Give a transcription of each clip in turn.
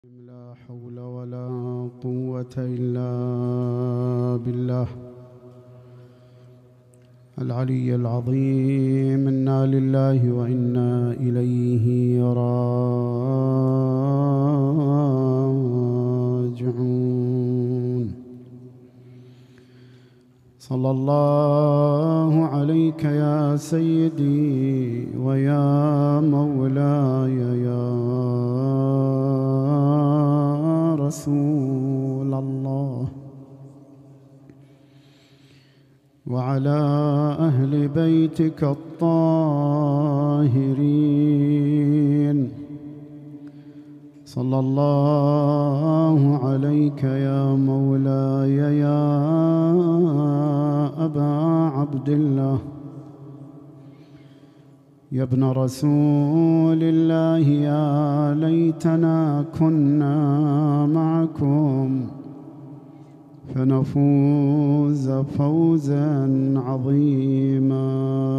لا حول ولا قوة إلا بالله العلي العظيم. إنا لله وإنا إليه راجعون. صلى الله عليك يا سيدي ويا مولاي يا رسول الله، وعلى أهل بيتك الطاهرين. صلى الله عليك يا مولاي يا أبا عبد الله، يا ابن رسول الله، يا ليتنا كنا معكم فنفوز فوزا عظيما.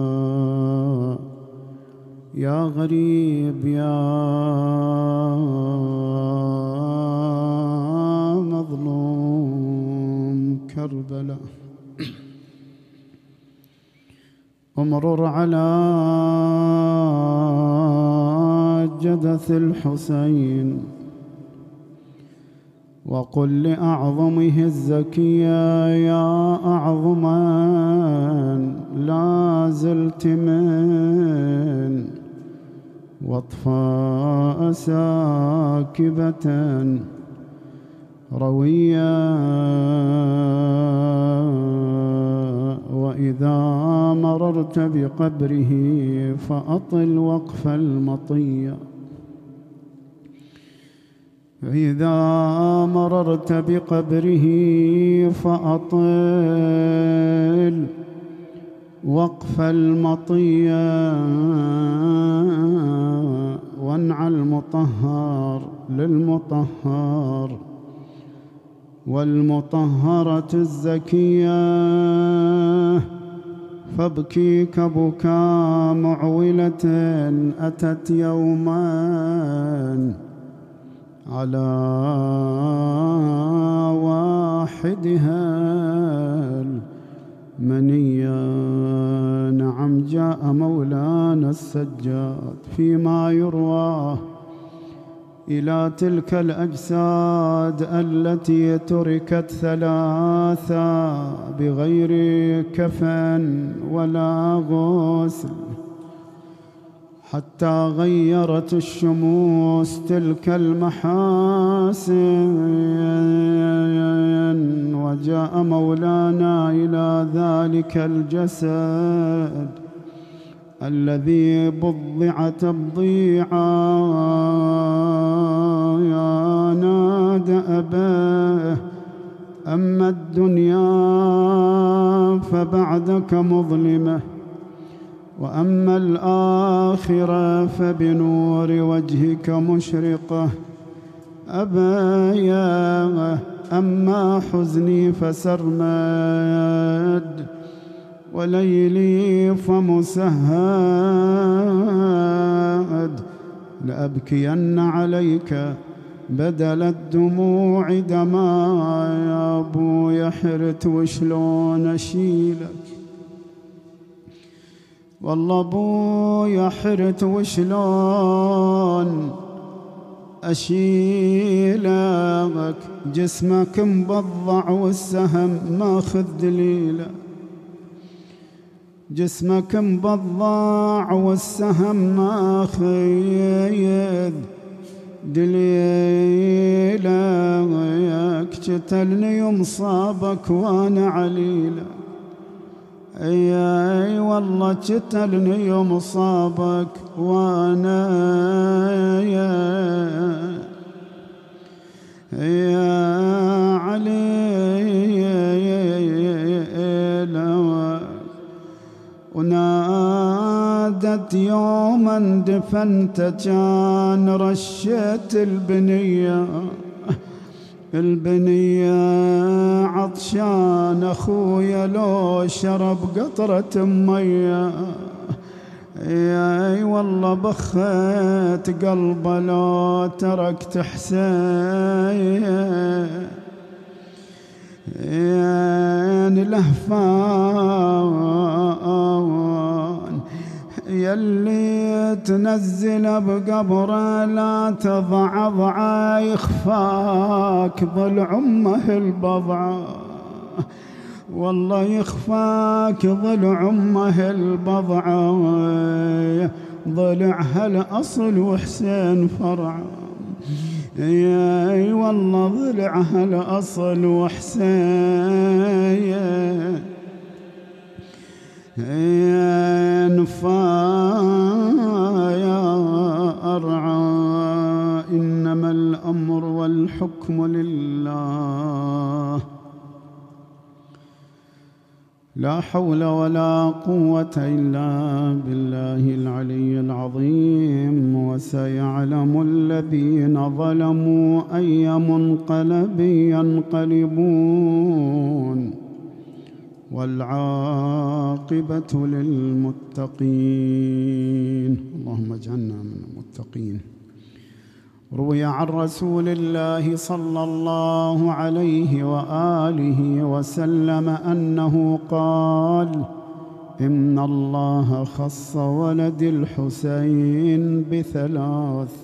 يا غريب يا مظلوم كربلاء، امرر على جدث الحسين وقل لأعظمه الزكية يا أعظما لا زلت من واطفاء ساكبة روية، وإذا مررت بقبره فأطل وقف المطية. إذا مررت بقبره فأطل وقف المطية، وانع المطهر للمطهر والمطهرة الزكية، فابكيك بكى معولة أتت يوما على واحدها المنية. نعم جاء مولانا السجاد فيما يروى إلى تلك الأجساد التي تركت ثلاثة بغير كفن ولا غسل، حتى غيرت الشموس تلك المحاسن، وجاء مولانا إلى ذلك الجسد الذي بضع تبضيعا، يا نادى أباه أما الدنيا فبعدك مظلمة، وأما الآخرة فبنور وجهك مشرقة. أبايا أما حزني فسرمد، وليلي فمسهد، لأبكين عليك بدل الدموع دما. يا أبويا حرت وشلون أشيلك، والله أبويا حرت وشلون أشيلك، جسمك مبضع والسهم ماخذ دليله، جسمك مبضع والسهم ماخذ دليلك، قتلني يوم صابك وانا عليلك، اي والله قتلني يوم صابك وانا يا علي. ونادت يوما دفنت كان رشت البنية عطشان أخويا لو شرب قطرة مية، اي والله بخت قلبه لو تركت حسين لهفان يلي تنزل بقبره لا تضعضع يخفاك ضلع امه البضعه والله يخفاك ضلع امه البضعه ضلعها الاصل وحسين فرع اي والله ضلعها الاصل وحسين نفايا أرعى إنما الأمر والحكم لله لا حول ولا قوة إلا بالله العلي العظيم وسيعلم الذين ظلموا أي منقلب ينقلبون والعاقبة للمتقين اللهم اجعلنا من المتقين. روي عن رسول الله صلى الله عليه وآله وسلم أنه قال: إن الله خص ولد الحسين بثلاث: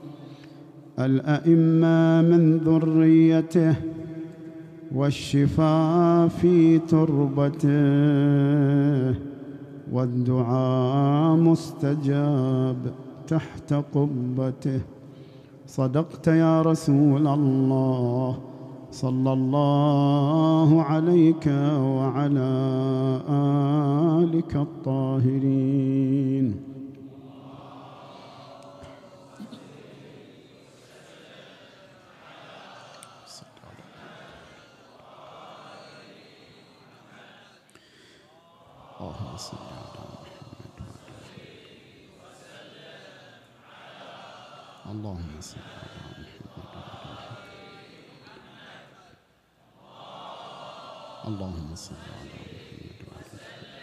الأئمة من ذريته، والشفاء في تربته، والدعاء مستجاب تحت قبته. صدقت يا رسول الله صلى الله عليك وعلى آلك الطاهرين. اللهم صل على محمد اللهم صل على محمد اللهم صل على محمد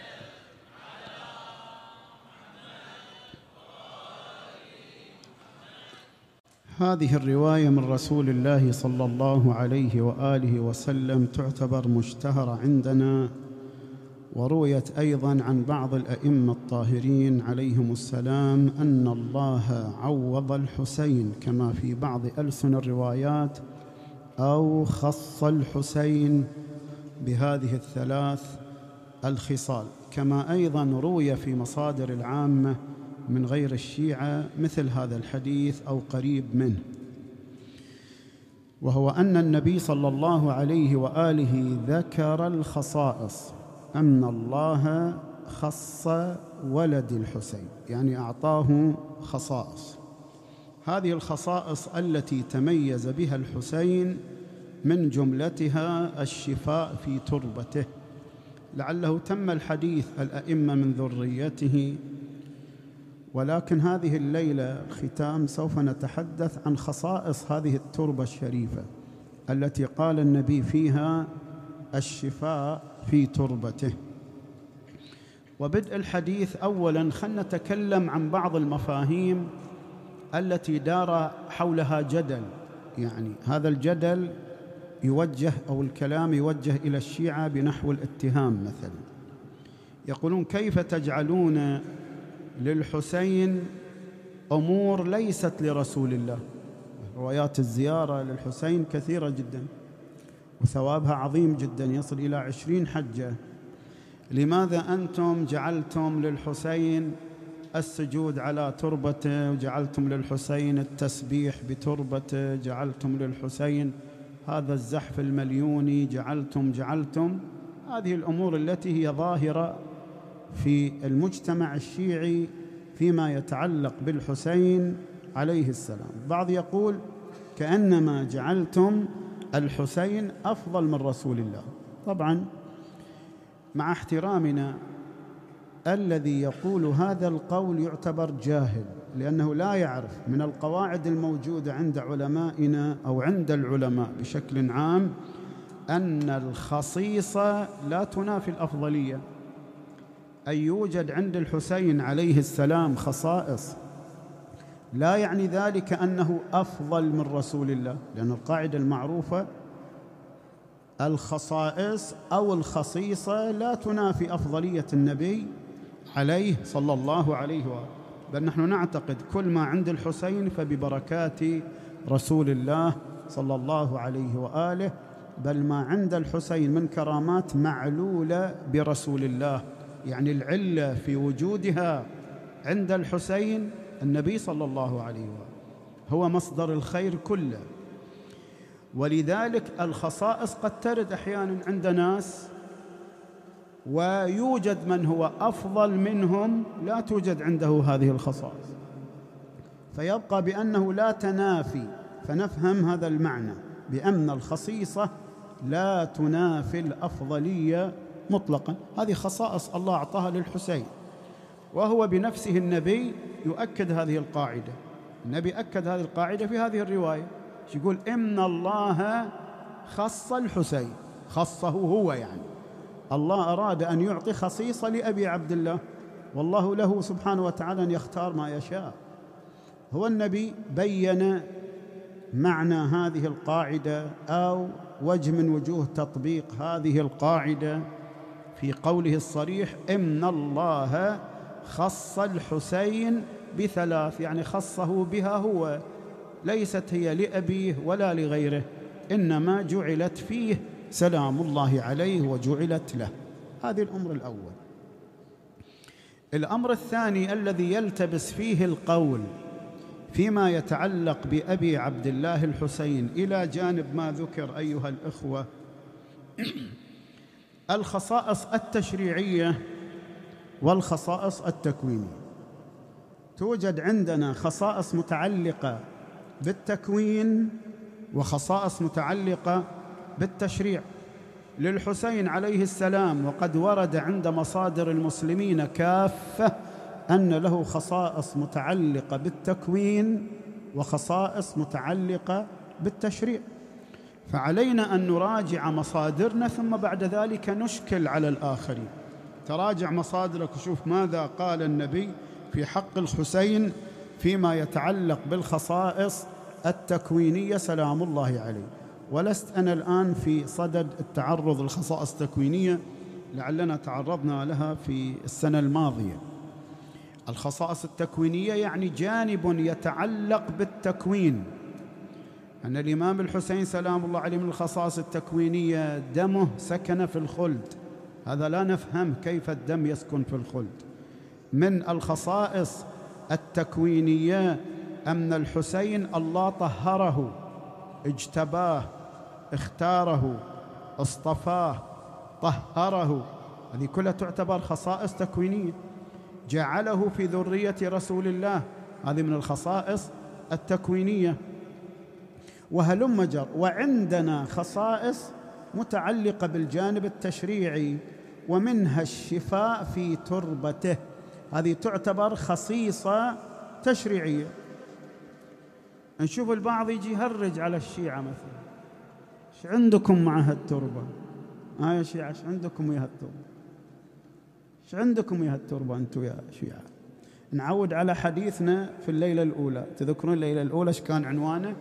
هذه الرواية من رسول الله صلى الله عليه وآله وسلم تعتبر مشتهرة عندنا، ورويت أيضاً عن بعض الأئمة الطاهرين عليهم السلام أن الله عوض الحسين كما في بعض ألسن الروايات، أو خص الحسين بهذه الثلاث الخصال، كما أيضاً روي في مصادر العامة من غير الشيعة مثل هذا الحديث أو قريب منه، وهو أن النبي صلى الله عليه وآله ذكر الخصائص، أن الله خص ولد الحسين، يعني أعطاه خصائص. هذه الخصائص التي تميز بها الحسين من جملتها الشفاء في تربته، لعله تم الحديث الأئمة من ذريته، ولكن هذه الليلة الختام سوف نتحدث عن خصائص هذه التربة الشريفة التي قال النبي فيها الشفاء في تربته. وبدء الحديث أولاً خلنا نتكلم عن بعض المفاهيم التي دار حولها جدل، يعني هذا الجدل يوجه أو الكلام يوجه إلى الشيعة بنحو الاتهام. مثلا يقولون: كيف تجعلون للحسين أمور ليست لرسول الله؟ روايات الزيارة للحسين كثيرة جداً وثوابها عظيم جداً يصل إلى 20 حجة. لماذا أنتم جعلتم للحسين السجود على تربته، وجعلتم للحسين التسبيح بتربته، جعلتم للحسين هذا الزحف المليوني، جعلتم هذه الأمور التي هي ظاهرة في المجتمع الشيعي فيما يتعلق بالحسين عليه السلام. بعض يقول كأنما جعلتم الحسين أفضل من رسول الله. طبعاً مع احترامنا، الذي يقول هذا القول يعتبر جاهل، لأنه لا يعرف من القواعد الموجودة عند علمائنا أو عند العلماء بشكل عام أن الخصيصة لا تنافي الأفضلية. أن يوجد عند الحسين عليه السلام خصائص لا يعني ذلك أنه أفضل من رسول الله، لأن القاعدة المعروفة الخصائص أو الخصيصة لا تنافي أفضلية النبي عليه صلى الله عليه وآله، بل نحن نعتقد كل ما عند الحسين فببركات رسول الله صلى الله عليه وآله، بل ما عند الحسين من كرامات معلولة برسول الله، يعني العلة في وجودها عند الحسين النبي صلى الله عليه وآله هو مصدر الخير كله. ولذلك الخصائص قد ترد أحيانا عند ناس ويوجد من هو أفضل منهم لا توجد عنده هذه الخصائص، فيبقى بأنه لا تنافي، فنفهم هذا المعنى بأن الخصيصة لا تنافي الأفضلية مطلقا. هذه خصائص الله أعطاها للحسين، وهو بنفسه النبي يؤكد هذه القاعدة. النبي أكد هذه القاعدة في هذه الرواية، يقول إن الله خص الحسين، خصه هو، يعني الله أراد أن يعطي خصيصة لأبي عبد الله، والله له سبحانه وتعالى أن يختار ما يشاء. هو النبي بين معنى هذه القاعدة أو وجه من وجوه تطبيق هذه القاعدة في قوله الصريح إن الله خص الحسين بثلاث، يعني خصه بها هو، ليست هي لأبيه ولا لغيره، إنما جعلت فيه سلام الله عليه وجعلت له. هذه الأمر الأول. الأمر الثاني الذي يلتبس فيه القول فيما يتعلق بأبي عبد الله الحسين إلى جانب ما ذكر أيها الإخوة الخصائص التشريعية والخصائص التكوينية. توجد عندنا خصائص متعلقة بالتكوين وخصائص متعلقة بالتشريع للحسين عليه السلام، وقد ورد عند مصادر المسلمين كافة أن له خصائص متعلقة بالتكوين وخصائص متعلقة بالتشريع، فعلينا أن نراجع مصادرنا ثم بعد ذلك نشكل على الآخرين. تراجع مصادرك وشوف ماذا قال النبي في حق الحسين فيما يتعلق بالخصائص التكوينية سلام الله عليه. ولست أنا الآن في صدد التعرض للخصائص التكوينية، لعلنا تعرضنا لها في السنة الماضية. الخصائص التكوينية يعني جانب يتعلق بالتكوين، أن الإمام الحسين سلام الله عليه من الخصائص التكوينية دمه سكن في الخلد، هذا لا نفهم كيف الدم يسكن في الخلد. من الخصائص التكوينية أن الحسين الله طهره، اجتباه، اختاره، اصطفاه، طهره، هذه كلها تعتبر خصائص تكوينية. جعله في ذرية رسول الله، هذه من الخصائص التكوينية. وهلم جر. وعندنا خصائص متعلقة بالجانب التشريعي، ومنها الشفاء في تربته، هذه تعتبر خصيصة تشريعية. نشوف البعض يجي يهرج على الشيعة مثلا، ايش عندكم مع هالتربة؟ يا شيعة ايش عندكم ويا هالتربة؟ ايش عندكم ويا هالتربة انتم يا شيعة؟ نعود على حديثنا في الليلة الأولى. تذكرون الليلة الأولى ايش كان عنوانه؟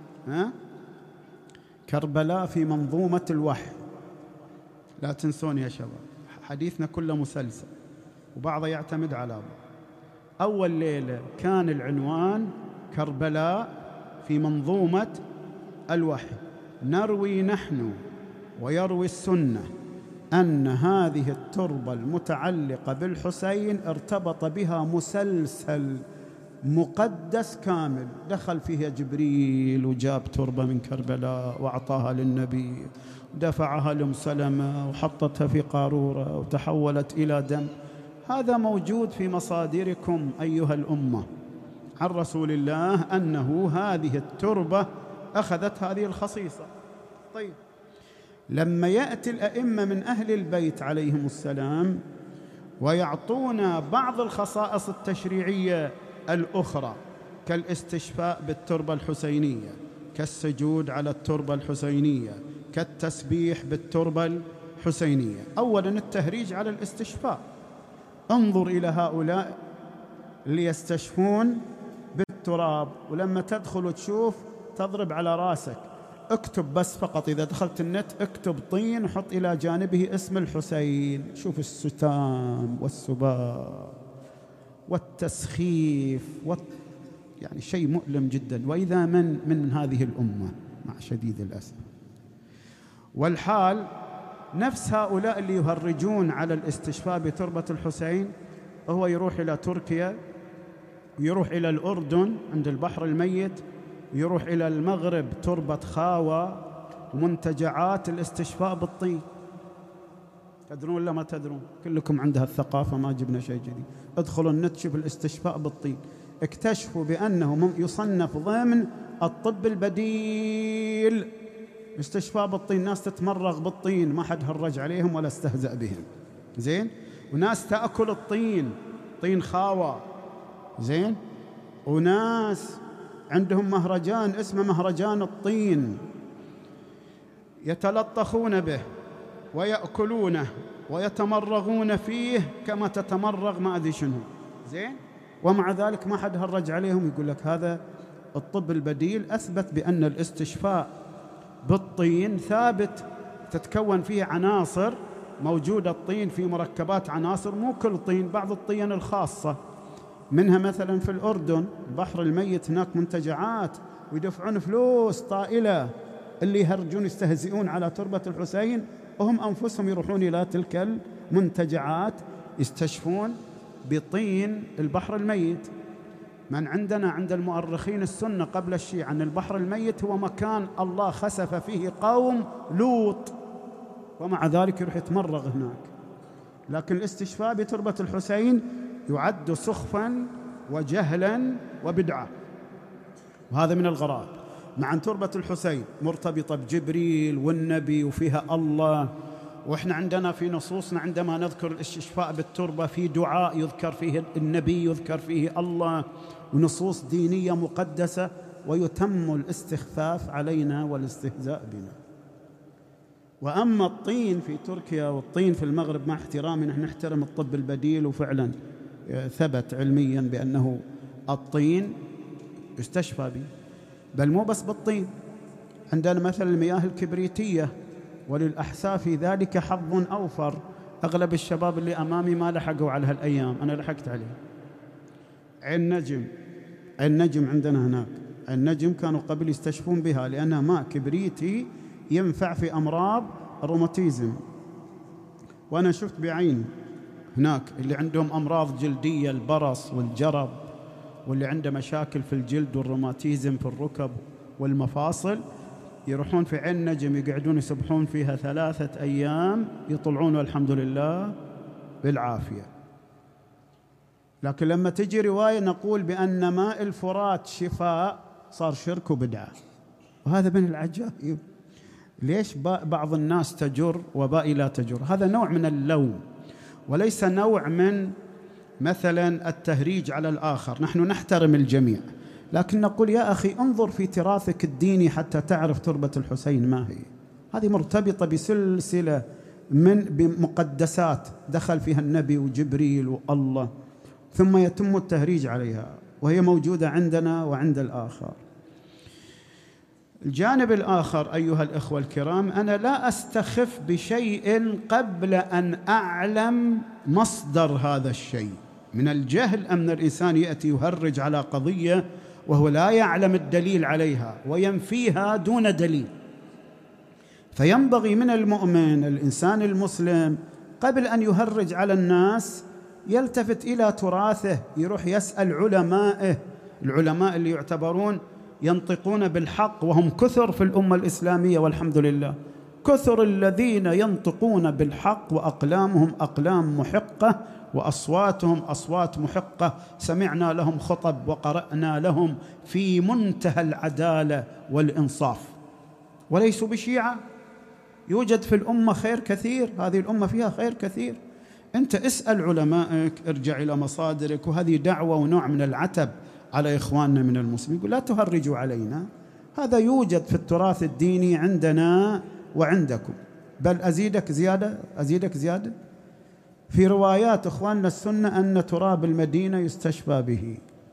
كربلاء في منظومة الوحي. لا تنسون يا شباب، حديثنا كله مسلسل وبعضه يعتمد على بعض. أول ليلة كان العنوان كربلاء في منظومة الوحي. نروي نحن ويروي السنة أن هذه التربة المتعلقة بالحسين ارتبط بها مسلسل مقدس كامل، دخل فيها جبريل وجاب تربة من كربلاء وأعطاها للنبي، دفعها لأم سلمة وحطتها في قارورة وتحولت إلى دم. هذا موجود في مصادركم أيها الأمة عن رسول الله أنه هذه التربة أخذت هذه الخصيصة. طيب، لما يأتي الأئمة من أهل البيت عليهم السلام ويعطونا بعض الخصائص التشريعية الأخرى كالاستشفاء بالتربة الحسينية، كالسجود على التربة الحسينية، كالتسبيح بالتربة الحسينية. أولاً التهريج على الاستشفاء، انظر إلى هؤلاء اللي يستشفون بالتراب، ولما تدخل وتشوف تضرب على راسك. اكتب بس فقط إذا دخلت النت اكتب طين وحط إلى جانبه اسم الحسين، شوف الستام والسباب والتسخيف يعني شيء مؤلم جدا. وإذا من هذه الأمة مع شديد الأسف. والحال نفس هؤلاء اللي يهرجون على الاستشفاء بتربة الحسين، هو يروح إلى تركيا ويروح إلى الأردن عند البحر الميت، ويروح إلى المغرب تربة خاوة ومنتجعات الاستشفاء بالطين. تدرون ولا ما تدرون؟ كلكم عندها الثقافة، ما جبنا شيء جديد. ادخلوا النت شوف الاستشفاء بالطين، اكتشفوا بأنه يصنف ضمن الطب البديل. استشفاء بالطين، ناس تتمرغ بالطين ما حد هرج عليهم ولا استهزأ بهم، زين، وناس تأكل الطين، طين خاوة، زين، وناس عندهم مهرجان اسمه مهرجان الطين، يتلطخون به ويأكلونه ويتمرغون فيه كما تتمرغ ما أدري شنو، زين، ومع ذلك ما حد هرج عليهم. يقول لك هذا الطب البديل أثبت بأن الاستشفاء بالطين ثابت، تتكون فيه عناصر موجودة. الطين في مركبات عناصر، مو كل طين، بعض الطين الخاصة منها مثلا في الأردن البحر الميت هناك منتجعات ويدفعون فلوس طائلة. اللي يهرجون يستهزئون على تربة الحسين وهم أنفسهم يروحون إلى تلك المنتجعات يستشفون بطين البحر الميت. من عندنا عند المؤرخين السنة قبل الشيعة أن البحر الميت هو مكان الله خسف فيه قوم لوط، ومع ذلك يروح يتمرغ هناك. لكن الاستشفاء بتربة الحسين يعد سخفا وجهلا وبدعة، وهذا من الغرائب. مع أن تربة الحسين مرتبطة بجبريل والنبي وفيها الله، وإحنا عندنا في نصوصنا عندما نذكر الاستشفاء بالتربة في دعاء يذكر فيه النبي يذكر فيه الله، ونصوص دينية مقدسة، ويتم الاستخفاف علينا والاستهزاء بنا. وأما الطين في تركيا والطين في المغرب، مع احترامنا نحن نحترم الطب البديل، وفعلا ثبت علميا بأنه الطين يستشفى به. بل مو بس بالطين، عندنا مثلا المياه الكبريتية، وللأحساء في ذلك حظ أوفر. أغلب الشباب اللي أمامي ما لحقوا على هالأيام، أنا لحقت عليه. عين نجم عندنا هناك، عين نجم كانوا قبل يستشفون بها لأنها ماء كبريتي ينفع في أمراض الروماتيزم. وأنا شفت بعين هناك اللي عندهم أمراض جلدية، البرص والجرب، واللي عنده مشاكل في الجلد والروماتيزم في الركب والمفاصل، يروحون في عين نجم يقعدون يسبحون فيها 3 أيام، يطلعون والحمد لله بالعافية. لكن لما تجي رواية نقول بأن ماء الفرات شفاء، صار شرك وبدعة. وهذا من العجائب. ليش بعض الناس تجر وباقي لا تجر؟ هذا نوع من اللوم، وليس نوع من مثلا التهريج على الآخر. نحن نحترم الجميع، لكن نقول يا أخي انظر في تراثك الديني حتى تعرف تربة الحسين ما هي. هذه مرتبطة بسلسلة من بمقدسات دخل فيها النبي وجبريل والله، ثم يتم التهريج عليها، وهي موجودة عندنا وعند الآخر. الجانب الآخر أيها الإخوة الكرام، أنا لا أستخف بشيء قبل أن أعلم مصدر هذا الشيء. من الجهل أن الإنسان يأتي يهرج على قضية وهو لا يعلم الدليل عليها وينفيها دون دليل. فينبغي من المؤمن الإنسان المسلم قبل أن يهرج على الناس يلتفت إلى تراثه، يروح يسأل علمائه، العلماء اللي يعتبرون ينطقون بالحق، وهم كثر في الأمة الإسلامية والحمد لله، كثر الذين ينطقون بالحق وأقلامهم أقلام محقة وأصواتهم أصوات محقة. سمعنا لهم خطب وقرأنا لهم في منتهى العدالة والإنصاف، وليسوا بشيعة. يوجد في الأمة خير كثير، هذه الأمة فيها خير كثير. أنت اسأل علمائك، ارجع إلى مصادرك. وهذه دعوة ونوع من العتب على إخواننا من المسلمين، يقول لا تهرجوا علينا، هذا يوجد في التراث الديني عندنا وعندكم. بل أزيدك زيادة في روايات إخواننا السنة أن تراب المدينة يستشفى به.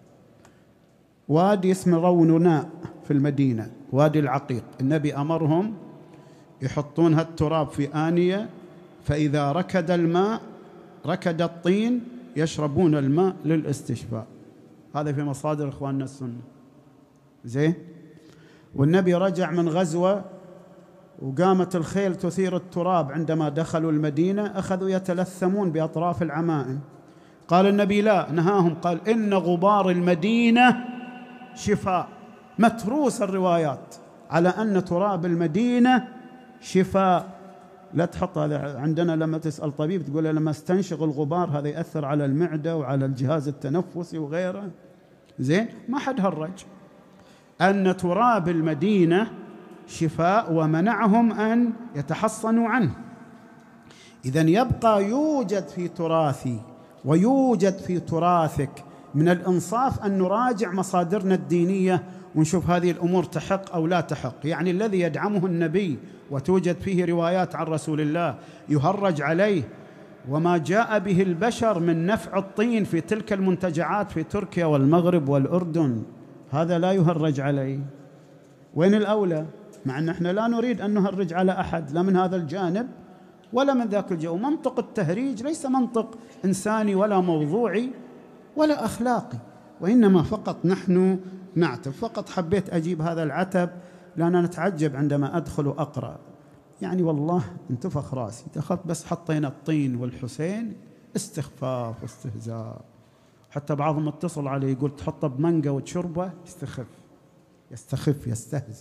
وادي اسمه رونناء في المدينة، وادي العقيق، النبي أمرهم يحطون هالتراب في آنية، فإذا ركد الماء ركد الطين يشربون الماء للاستشفاء. هذا في مصادر إخواننا السنة. زين. والنبي رجع من غزوة وقامت الخيل تثير التراب، عندما دخلوا المدينة أخذوا يتلثمون بأطراف العمائم. قال النبي لا، نهاهم، قال إن غبار المدينة شفاء. متروس الروايات على أن تراب المدينة شفاء. لا تحط هذا عندنا، لما تسأل طبيب تقول له لما استنشق الغبار هذا يأثر على المعدة وعلى الجهاز التنفسي وغيره. زين، ما حد هرج أن تراب المدينة شفاء، ومنعهم أن يتحصنوا عنه. إذن يبقى يوجد في تراثي ويوجد في تراثك من الإنصاف أن نراجع مصادرنا الدينية ونشوف هذه الأمور تحق أو لا تحق. يعني الذي يدعمه النبي وتوجد فيه روايات عن رسول الله يهرج عليه، وما جاء به البشر من نفع الطين في تلك المنتجعات في تركيا والمغرب والأردن، هذا لا يهرج عليه. وين الأولى؟ مع أن احنا لا نريد أن نهرج على أحد، لا من هذا الجانب ولا من ذاك الجو. منطق التهريج ليس منطق إنساني ولا موضوعي ولا أخلاقي، وإنما فقط نحن نعتب. فقط حبيت أجيب هذا العتب لأن نتعجب عندما أدخل وأقرأ، يعني والله انتفخ راسي، دخلت بس حطينا الطين والحسين، استخفاف واستهزاء. حتى بعضهم اتصل علي يقول تحطه بمانجا وتشربه، يستخف يستهزئ.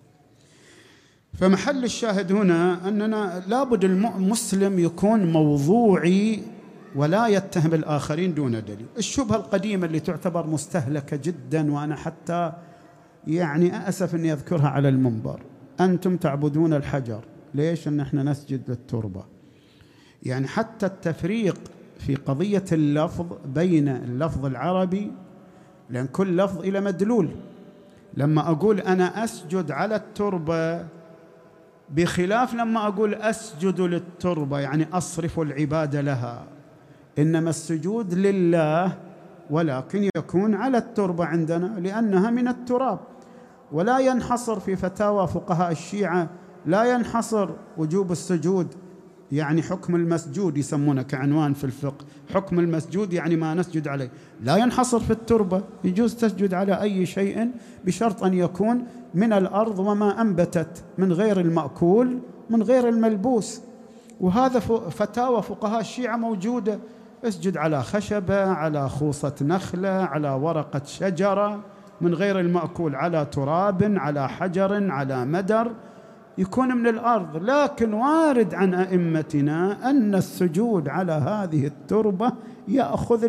فمحل الشاهد هنا أننا لابد المسلم يكون موضوعي ولا يتهم الآخرين دون دليل. الشبهة القديمة اللي تعتبر مستهلكة جدا، وأنا حتى يعني أسف أني أذكرها على المنبر، أنتم تعبدون الحجر، ليش أن احنا نسجد للتربة؟ يعني حتى التفريق في قضية اللفظ بين اللفظ العربي، لأن كل لفظ إلى مدلول. لما أقول أنا أسجد على التربة بخلاف لما أقول أسجد للتربة، يعني أصرف العبادة لها. إنما السجود لله، ولكن يكون على التربة عندنا لأنها من التراب. ولا ينحصر في فتاوى فقهاء الشيعة، لا ينحصر وجوب السجود، يعني حكم المسجود يسمونه كعنوان في الفقه، حكم المسجود يعني ما نسجد عليه، لا ينحصر في التربة، يجوز تسجد على أي شيء بشرط أن يكون من الأرض وما أنبتت، من غير المأكول من غير الملبوس. وهذا فتاوى فقهاء الشيعة موجودة، اسجد على خشبة، على خوصة نخلة، على ورقة شجرة، من غير المأكول، على تراب، على حجر، على مدر، يكون من الأرض. لكن وارد عن أئمتنا أن السجود على هذه التربة يأخذ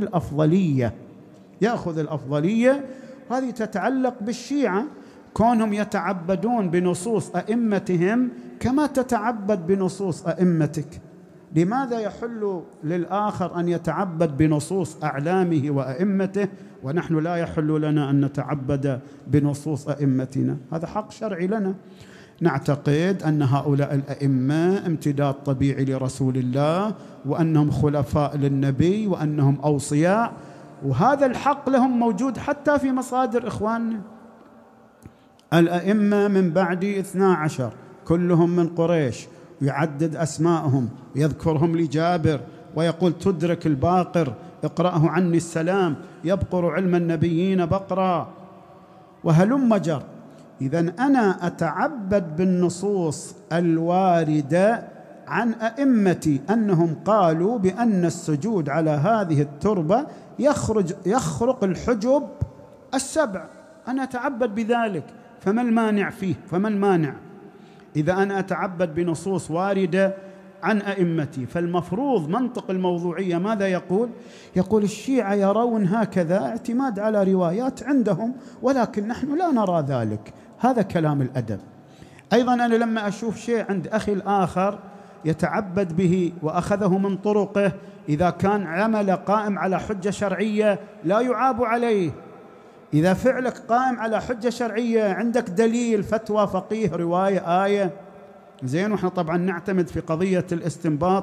الأفضلية. هذه تتعلق بالشيعة، كونهم يتعبدون بنصوص أئمتهم كما تتعبد بنصوص أئمتك. لماذا يحل للآخر أن يتعبد بنصوص أعلامه وأئمته، ونحن لا يحل لنا أن نتعبد بنصوص أئمتنا؟ هذا حق شرعي لنا. نعتقد أن هؤلاء الأئمة امتداد طبيعي لرسول الله، وأنهم خلفاء للنبي، وأنهم أوصياء، وهذا الحق لهم موجود حتى في مصادر إخواننا. الأئمة من بعد 12 كلهم من قريش، ويعدد أسماءهم ويذكرهم لجابر ويقول تدرك الباقر اقرأه عني السلام، يبقر علم النبيين بقرا، وهلم جر. إذن أنا أتعبد بالنصوص الواردة عن أئمتي أنهم قالوا بأن السجود على هذه التربة يخرق الحجب السبع، أنا أتعبد بذلك، فما المانع فيه؟ فما المانع إذا أنا أتعبد بنصوص واردة عن أئمتي؟ فالمفروض منطق الموضوعية ماذا يقول؟ يقول الشيعة يرون هكذا اعتماد على روايات عندهم، ولكن نحن لا نرى ذلك. هذا كلام الأدب. أيضا أنا لما أشوف شيء عند أخي الآخر يتعبد به وأخذه من طرقه، إذا كان عمل قائم على حجة شرعية لا يعاب عليه. إذا فعلك قائم على حجة شرعية، عندك دليل، فتوى فقيه، رواية، آية، زين. وإحنا طبعا نعتمد في قضية الاستنباط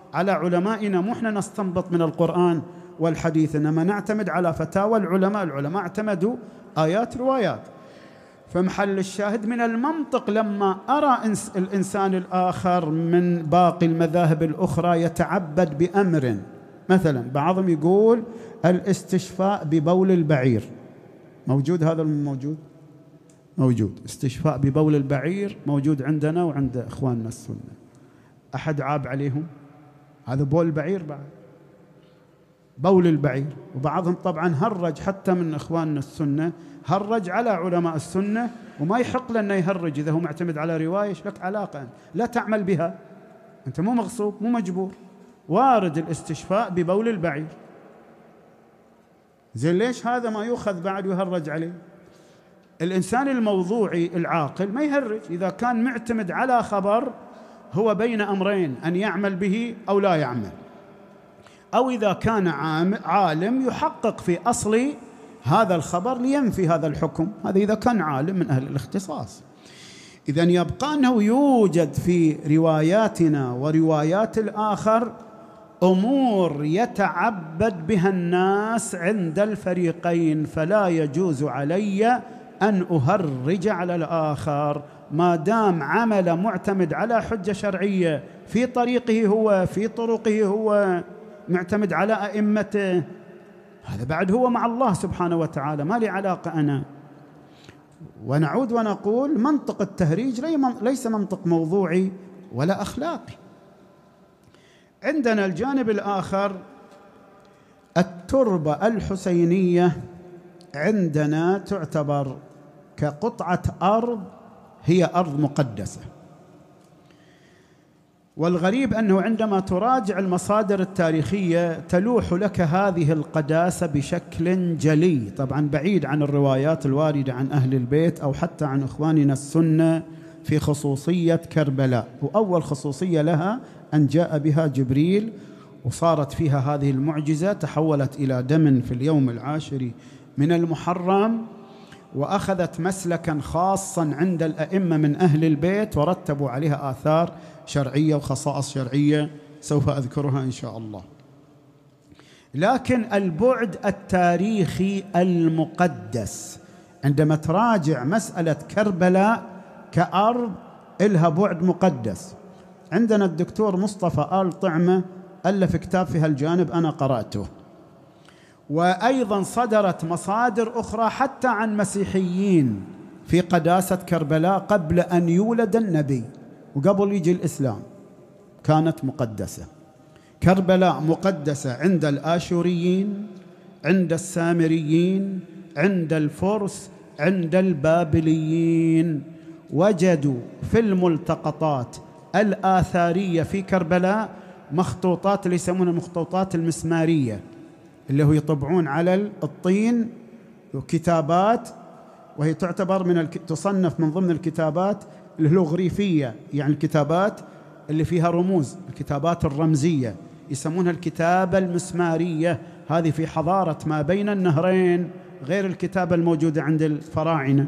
على علمائنا، مو احنا نستنبط من القرآن والحديث، إنما نعتمد على فتاوى العلماء اعتمدوا آيات روايات. فمحل الشاهد من المنطق لما أرى الإنسان الآخر من باقي المذاهب الأخرى يتعبد بأمر، مثلا بعضهم يقول الاستشفاء ببول البعير، موجود هذا الموجود؟ موجود. استشفاء ببول البعير موجود عندنا وعند إخواننا السنة. أحد عاب عليهم؟ هذا بول البعير، بعد بول البعير. وبعضهم طبعا هرج حتى من إخواننا السنة، هرج على علماء السنة، وما يحق لنا يهرج إذا هو معتمد على رواية. إيش لك علاقة؟ لا تعمل بها، أنت مو مغصوب مو مجبور. وارد الاستشفاء ببول البعير، زين ليش هذا ما يؤخذ بعد ويهرج عليه؟ الإنسان الموضوعي العاقل ما يهرج، إذا كان معتمد على خبر هو بين أمرين، أن يعمل به أو لا يعمل، أو إذا كان عالم يحقق في أصل هذا الخبر لينفي هذا الحكم، هذا إذا كان عالم من أهل الاختصاص. إذن يبقى أنه يوجد في رواياتنا وروايات الآخر أمور يتعبد بها الناس عند الفريقين، فلا يجوز علي أن أهرج على الآخر ما دام عمل معتمد على حجة شرعية في طريقه هو، في طرقه هو، معتمد على أئمته، هذا بعد هو مع الله سبحانه وتعالى، ما لي علاقة أنا. ونعود ونقول منطق التهريج ليس منطق موضوعي ولا أخلاقي. عندنا الجانب الآخر، التربة الحسينية عندنا تعتبر كقطعة أرض، هي أرض مقدسة. والغريب أنه عندما تراجع المصادر التاريخية تلوح لك هذه القداسة بشكل جلي، طبعا بعيد عن الروايات الواردة عن أهل البيت أو حتى عن إخواننا السنة في خصوصية كربلاء. وأول خصوصية لها أن جاء بها جبريل، وصارت فيها هذه المعجزة، تحولت إلى دم في اليوم 10 من المحرم، وأخذت مسلكا خاصا عند الأئمة من أهل البيت، ورتبوا عليها آثار شرعية وخصائص شرعية سوف أذكرها إن شاء الله. لكن البعد التاريخي المقدس، عندما تراجع مسألة كربلاء كأرض إلها بعد مقدس. عندنا الدكتور مصطفى آل طعمة ألف كتاب في هالجانب، أنا قرأته، وأيضا صدرت مصادر أخرى حتى عن مسيحيين في قداسة كربلاء قبل أن يولد النبي وقبل يجي الإسلام، كانت مقدسة. كربلاء مقدسة عند الآشوريين، عند السامريين، عند الفرس، عند البابليين. وجدوا في الملتقطات الآثارية في كربلاء مخطوطات اللي يسمونها المخطوطات المسمارية، اللي هو يطبعون على الطين وكتابات، وهي تعتبر تصنف من ضمن الكتابات الهيروغليفية، يعني الكتابات اللي فيها رموز، الكتابات الرمزية، يسمونها الكتابة المسمارية. هذه في حضارة ما بين النهرين، غير الكتابة الموجودة عند الفراعنة.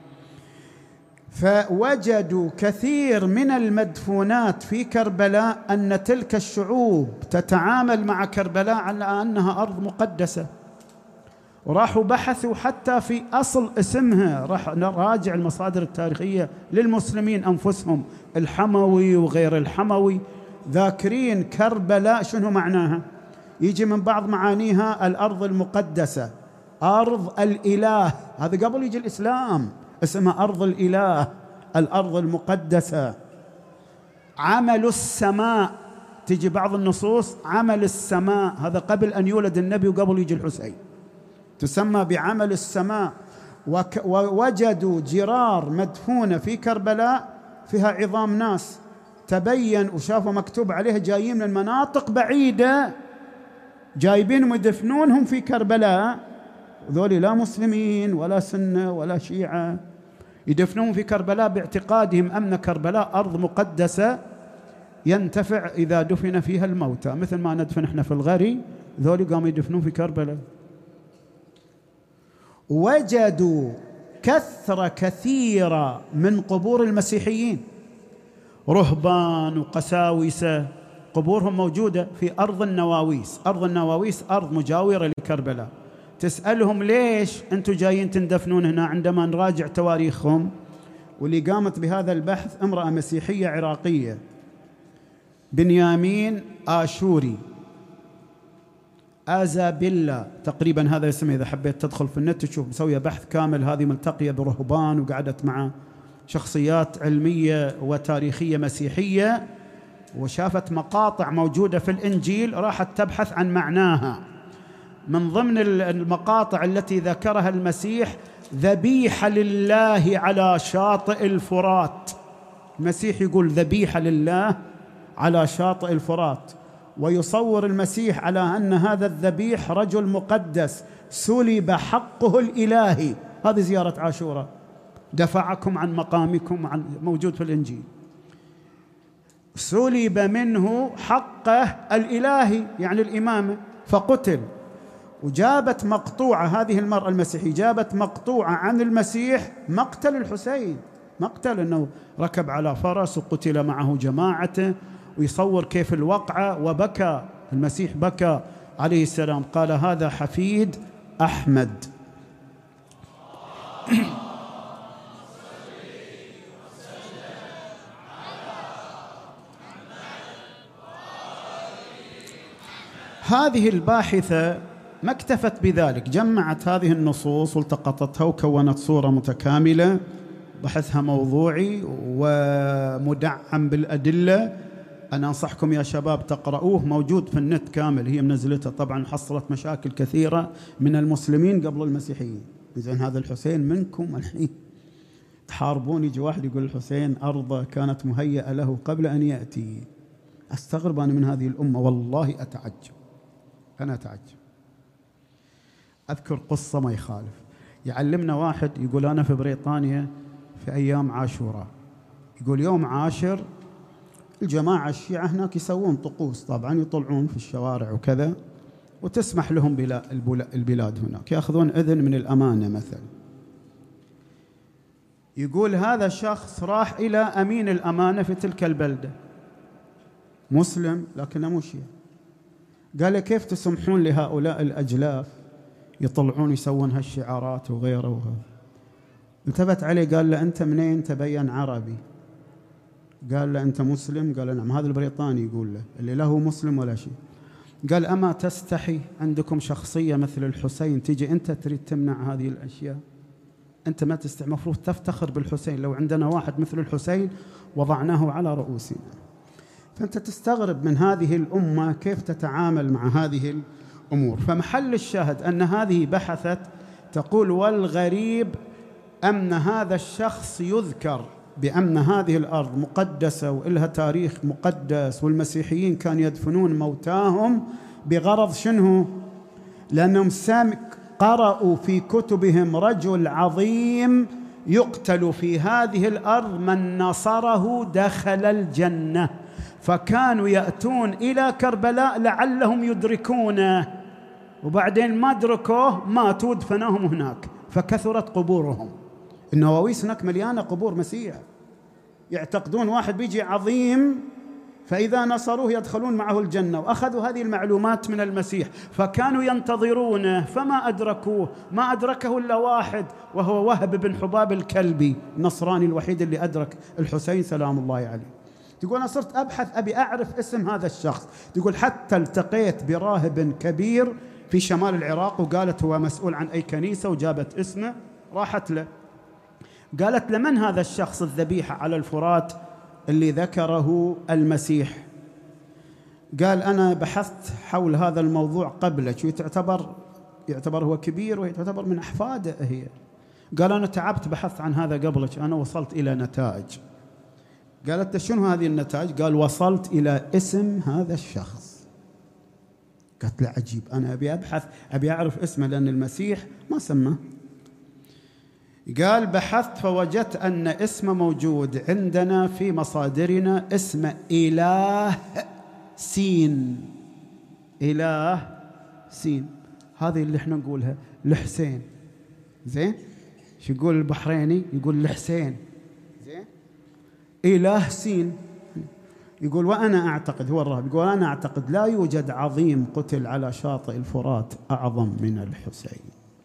فوجدوا كثير من المدفونات في كربلاء أن تلك الشعوب تتعامل مع كربلاء على أنها أرض مقدسة، وراحوا بحثوا حتى في أصل اسمها، راح نراجع المصادر التاريخية للمسلمين أنفسهم، الحموي وغير الحموي، ذاكرين كربلاء شنو معناها. يجي من بعض معانيها الأرض المقدسة، أرض الإله، هذا قبل يجي الإسلام اسمها أرض الإله، الأرض المقدسة. عمل السماء، تجي بعض النصوص عمل السماء، هذا قبل أن يولد النبي وقبل يجي الحسين، تسمى بعمل السماء. ووجدوا جرار مدفونة في كربلاء فيها عظام ناس، تبين وشافوا مكتوب عليها جايين من مناطق بعيدة، جايبينهم يدفنونهم في كربلاء، ذولي لا مسلمين ولا سنة ولا شيعة، يدفنون في كربلاء باعتقادهم أن كربلاء أرض مقدسة ينتفع إذا دفن فيها الموتى، مثل ما ندفن احنا في الغري، ذولي قاموا يدفنون في كربلاء. وجدوا كثرة كثيرة من قبور المسيحيين، رهبان وقساوسة قبورهم موجودة في أرض النواويس. أرض النواويس أرض مجاورة لكربلاء. تسألهم ليش أنتم جايين تندفنون هنا؟ عندما نراجع تواريخهم، واللي قامت بهذا البحث امرأة مسيحية عراقية، بنيامين آشوري، آزابيلا تقريبا هذا اسمه، إذا حبيت تدخل في النت تشوف، مسوية بحث كامل. هذه ملتقية برهبان وقعدت مع شخصيات علمية وتاريخية مسيحية، وشافت مقاطع موجودة في الإنجيل، راحت تبحث عن معناها. من ضمن المقاطع التي ذكرها المسيح: ذبيحة لله على شاطئ الفرات. المسيح يقول ذبيحة لله على شاطئ الفرات، ويصور المسيح على أن هذا الذبيح رجل مقدس سلب حقه الإلهي. هذه زيارة عاشوراء، دفعكم عن مقامكم، موجود في الإنجيل. سلب منه حقه الإلهي، يعني الإمامة، فقتل. وجابت مقطوعة، هذه المرأة المسيحية جابت مقطوعة عن المسيح مقتل الحسين، مقتل أنه ركب على فرس وقتل معه جماعته، ويصور كيف الوقعة، وبكى المسيح، بكى عليه السلام، قال هذا حفيد أحمد. هذه الباحثة ما اكتفت بذلك، جمعت هذه النصوص والتقطتها وكونت صورة متكاملة. بحثها موضوعي ومدعم بالأدلة. أنا أنصحكم يا شباب تقرؤوه، موجود في النت كامل، هي منزلته. طبعا حصلت مشاكل كثيرة من المسلمين قبل المسيحيين. إذن هذا الحسين منكم الحين تحاربون. يجي واحد يقول الحسين أرضه كانت مهيئة له قبل أن يأتي. أستغرب أنا من هذه الأمة، والله أتعجب، أنا أتعجب. أذكر قصة ما يخالف، يعلمنا واحد يقول أنا في بريطانيا في أيام عاشوراء، يقول يوم عاشر الجماعة الشيعة هناك يسوون طقوس، طبعا يطلعون في الشوارع وكذا، وتسمح لهم البلاد هناك، يأخذون إذن من الأمانة مثلا. يقول هذا الشخص راح إلى أمين الأمانة في تلك البلدة، مسلم لكنه مو شيعي. قال له كيف تسمحون لهؤلاء الأجلاف يطلعون يسوون هالشعارات وغيره وهذا؟ التفت عليه قال له أنت منين؟ تبين عربي. قال له أنت مسلم؟ قال له نعم. هذا البريطاني يقول له اللي لا هو مسلم ولا شيء. قال أما تستحي؟ عندكم شخصية مثل الحسين تيجي أنت تريد تمنع هذه الأشياء؟ أنت ما تستحي، مفروض تفتخر بالحسين. لو عندنا واحد مثل الحسين وضعناه على رؤوسنا. فأنت تستغرب من هذه الأمة كيف تتعامل مع هذه الأمور. فمحل الشاهد أن هذه بحثت تقول والغريب أن هذا الشخص يذكر بأن هذه الأرض مقدسة وإلها تاريخ مقدس، والمسيحيين كانوا يدفنون موتاهم بغرض شنو؟ لأنهم قرأوا في كتبهم رجل عظيم يقتل في هذه الأرض من نصره دخل الجنة، فكانوا يأتون إلى كربلاء لعلهم يدركونه، وبعدين ما أدركوه ماتوا دفناهم هناك، فكثرت قبورهم. النواويس هناك مليانة قبور مسيح، يعتقدون واحد بيجي عظيم فإذا نصروه يدخلون معه الجنة، وأخذوا هذه المعلومات من المسيح، فكانوا ينتظرونه فما أدركوه. ما أدركه إلا واحد، وهو وهب بن حباب الكلبي، النصراني الوحيد اللي أدرك الحسين سلام الله عليه. تقول أنا صرت أبحث أبي أعرف اسم هذا الشخص. تقول حتى التقيت براهب كبير في شمال العراق، وقالت هو مسؤول عن أي كنيسة، وجابت اسمه، راحت له قالت لمن هذا الشخص الذبيحة على الفرات اللي ذكره المسيح؟ قال أنا بحثت حول هذا الموضوع قبلك، يعتبر هو كبير وهي تعتبر من أحفاده هي. قال أنا تعبت بحثت عن هذا قبلك، أنا وصلت إلى نتائج. قالت شنو هذه النتائج؟ قال وصلت إلى اسم هذا الشخص. قالت له عجيب، أنا أبي أبحث أبي أعرف اسمه لأن المسيح ما سماه. قال بحثت فوجدت أن اسمه موجود عندنا في مصادرنا، اسمه إله سين. إله سين هذه اللي احنا نقولها الحسين، زين؟ شو يقول البحريني؟ يقول الحسين، زين؟ إله سين. يقول وأنا أعتقد، هو الراهب يقول أنا أعتقد لا يوجد عظيم قتل على شاطئ الفرات أعظم من الحسين.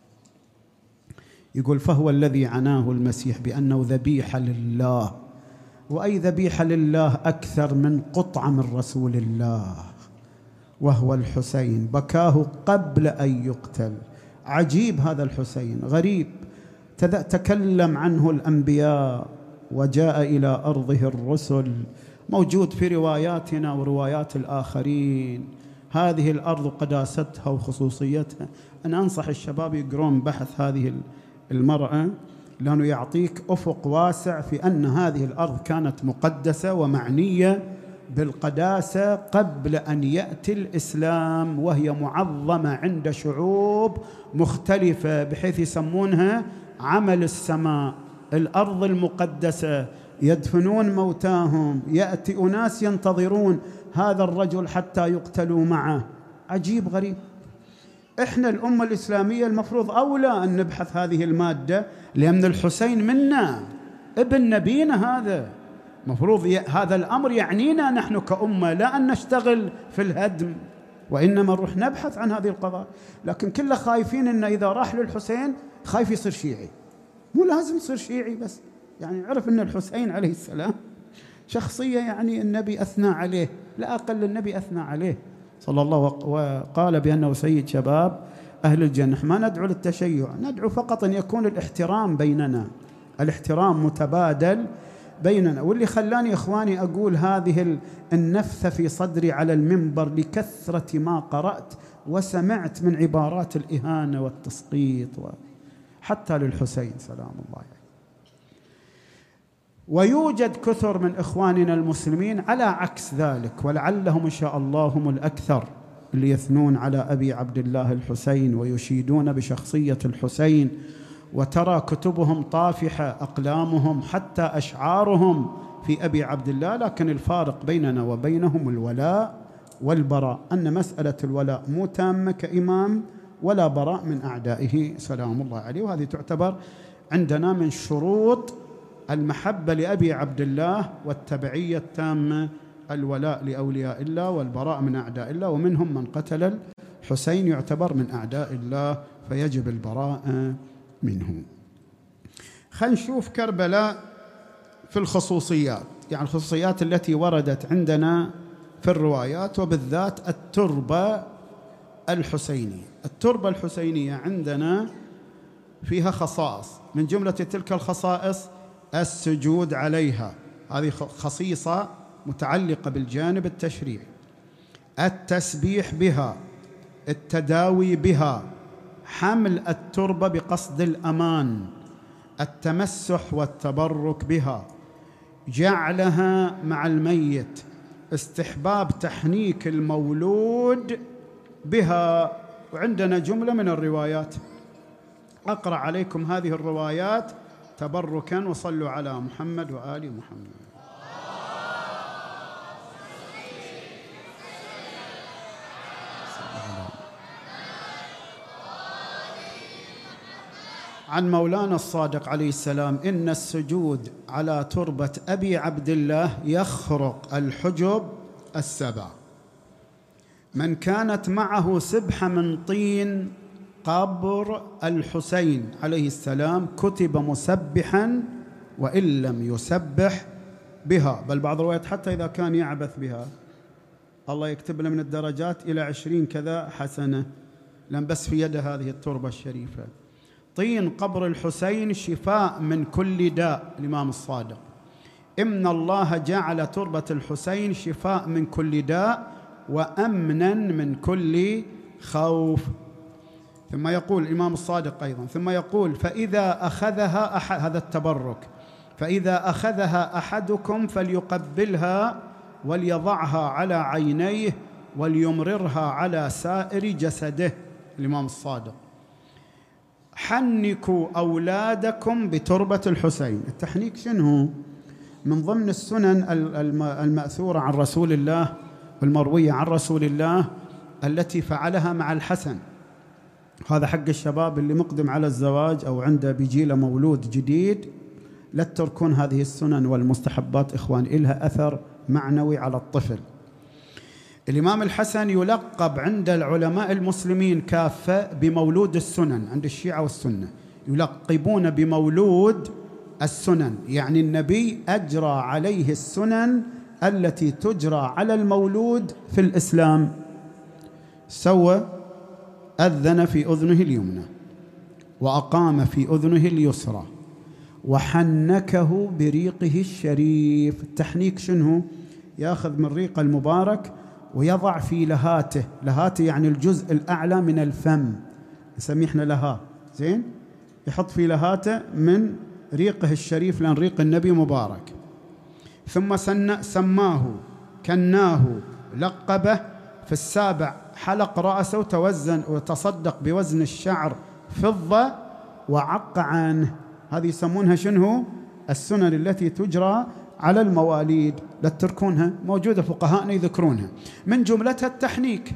يقول فهو الذي عناه المسيح بأنه ذبيحة لله، وأي ذبيحة لله أكثر من قطعة من رسول الله، وهو الحسين بكاه قبل أن يقتل. عجيب هذا الحسين، غريب، تكلم عنه الأنبياء وجاء إلى أرضه الرسل، موجود في رواياتنا وروايات الآخرين. هذه الأرض قداستها وخصوصيتها. أنا أنصح الشباب يقرون بحث هذه المرأة، لأنه يعطيك أفق واسع في أن هذه الأرض كانت مقدسة ومعنية بالقداسة قبل أن يأتي الإسلام، وهي معظمة عند شعوب مختلفة بحيث يسمونها عمل السماء، الأرض المقدسة، يدفنون موتاهم، يأتي أناس ينتظرون هذا الرجل حتى يقتلوا معه. عجيب غريب. إحنا الأمة الإسلامية المفروض أولى أن نبحث هذه المادة، لأن الحسين منا، ابن نبينا، هذا مفروض هذا الأمر يعنينا نحن كأمة، لا أن نشتغل في الهدم، وإنما نروح نبحث عن هذه القضايا. لكن كله خايفين إن إذا راح للحسين خايف يصير شيعي. مو لازم يصير شيعي، بس يعني عرف أن الحسين عليه السلام شخصية يعني النبي أثنى عليه، لا أقل النبي أثنى عليه صلى الله وقال بأنه سيد شباب أهل الجنة. ما ندعو للتشيع، ندعو فقط أن يكون الاحترام بيننا، الاحترام متبادل بيننا. واللي خلاني إخواني أقول هذه النفثة في صدري على المنبر لكثرة ما قرأت وسمعت من عبارات الإهانة والتسقيط حتى للحسين سلام الله عليه. ويوجد كثر من إخواننا المسلمين على عكس ذلك، ولعلهم إن شاء الله هم الأكثر، اللي يثنون على أبي عبد الله الحسين ويشيدون بشخصية الحسين، وترى كتبهم طافحة، أقلامهم حتى أشعارهم في أبي عبد الله. لكن الفارق بيننا وبينهم الولاء والبراء، أن مسألة الولاء مو تامة كإمام، ولا براء من أعدائه سلام الله عليه. وهذه تعتبر عندنا من شروط المحبة لأبي عبد الله والتبعية التامة، الولاء لأولياء الله والبراء من أعداء الله. ومنهم من قتل الحسين يعتبر من أعداء الله، فيجب البراء منه. خلينا نشوف كربلاء في الخصوصيات، يعني الخصوصيات التي وردت عندنا في الروايات، وبالذات التربة الحسينية. التربة الحسينية عندنا فيها خصائص، من جملة تلك الخصائص السجود عليها، هذه خصيصة متعلقة بالجانب التشريعي، التسبيح بها، التداوي بها، حمل التربة بقصد الأمان، التمسح والتبرك بها، جعلها مع الميت، استحباب تحنيك المولود بها. وعندنا جملة من الروايات، أقرأ عليكم هذه الروايات تبركا، وصلوا على محمد وآل محمد. عن مولانا الصادق عليه السلام: إن السجود على تربة أبي عبد الله يخرق الحجب السبع. من كانت معه سبحة من طين قبر الحسين عليه السلام كتب مسبحا وإن لم يسبح بها، بل بعض الروايات حتى إذا كان يعبث بها الله يكتب له من الدرجات إلى 20 كذا حسنة، لأن بس في يد هذه التربة الشريفة. طين قبر الحسين شفاء من كل داء. الإمام الصادق: إن الله جعل تربة الحسين شفاء من كل داء وأمنا من كل خوف. ثم يقول الإمام الصادق أيضا، ثم يقول: فإذا أخذها أحد، هذا التبرك، فإذا أخذها أحدكم فليقبلها وليضعها على عينيه وليمررها على سائر جسده. الإمام الصادق: حنكوا أولادكم بتربة الحسين. التحنيك شنو؟ من ضمن السنن المأثورة عن رسول الله والمروية عن رسول الله التي فعلها مع الحسن. هذا حق الشباب اللي مقدم على الزواج أو عنده بيجي له مولود جديد، لا تتركون هذه السنن والمستحبات إخوان، إلها أثر معنوي على الطفل. الإمام الحسن يلقب عند العلماء المسلمين كافة بمولود السنن، عند الشيعة والسنة يلقبون بمولود السنن، يعني النبي أجرى عليه السنن التي تجرى على المولود في الإسلام. سوى أذن في أذنه اليمنى، وأقام في أذنه اليسرى، وحنكه بريقه الشريف. التحنيك شنو؟ يأخذ من ريق المبارك ويضع في لهاته، لهاته يعني الجزء الأعلى من الفم، نسميه احنا لها، زين؟ يحط في لهاته من ريقه الشريف، لأن ريق النبي مبارك. ثم سماه، كناه، لقبه. في السابع حلق رأسه وتصدق بوزن الشعر فضة وعق عنه. هذه يسمونها شنو؟ السنن التي تجرى على المواليد، لا تتركونها، موجودة فقهاءنا يذكرونها. من جملتها التحنيك.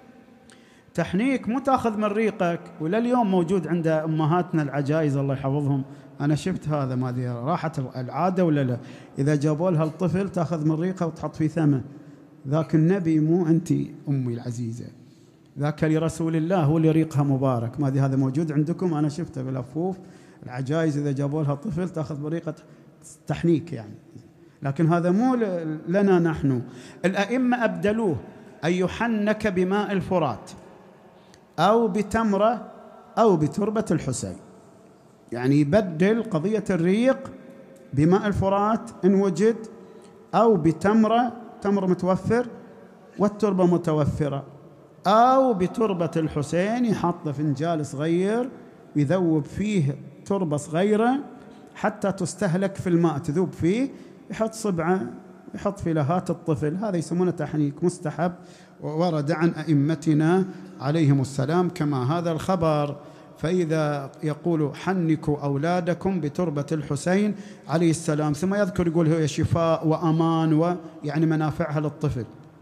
تحنيك مو تاخذ من ريقك، ولا اليوم موجود عند أمهاتنا العجائز الله يحفظهم. أنا شفت هذا، ما أدري راحت العادة ولا لا، إذا جابوا لها الطفل تاخذ من ريقه وتحط في فمه. ذاك النبي، مو أنت أمي العزيزة، ذاك لرسول الله هو اللي ريقها مبارك. ما أدري هذا موجود عندكم، أنا شفته بالأفوف العجائز إذا جابوا لها طفل تاخذ بريقة تحنيك يعني، لكن هذا مو لنا نحن. الأئمة أبدلوه أن يحنك بماء الفرات أو بتمرة أو بتربة الحسين، يعني يبدل قضية الريق بماء الفرات إن وجد، أو بتمرة، تمر متوفر والتربة متوفرة، أو بتربة الحسين، يحط فنجال صغير يذوب فيه تربة صغيرة حتى تستهلك في الماء، تذوب فيه، يحط صبعه، يحط في لهات الطفل. هذا يسمونه تحنيك مستحب، وورد عن أئمتنا عليهم السلام كما هذا الخبر. فإذا يقول حنكوا أولادكم بتربة الحسين عليه السلام، ثم يذكر يقول هي شفاء وأمان ويعني منافعها للطفل.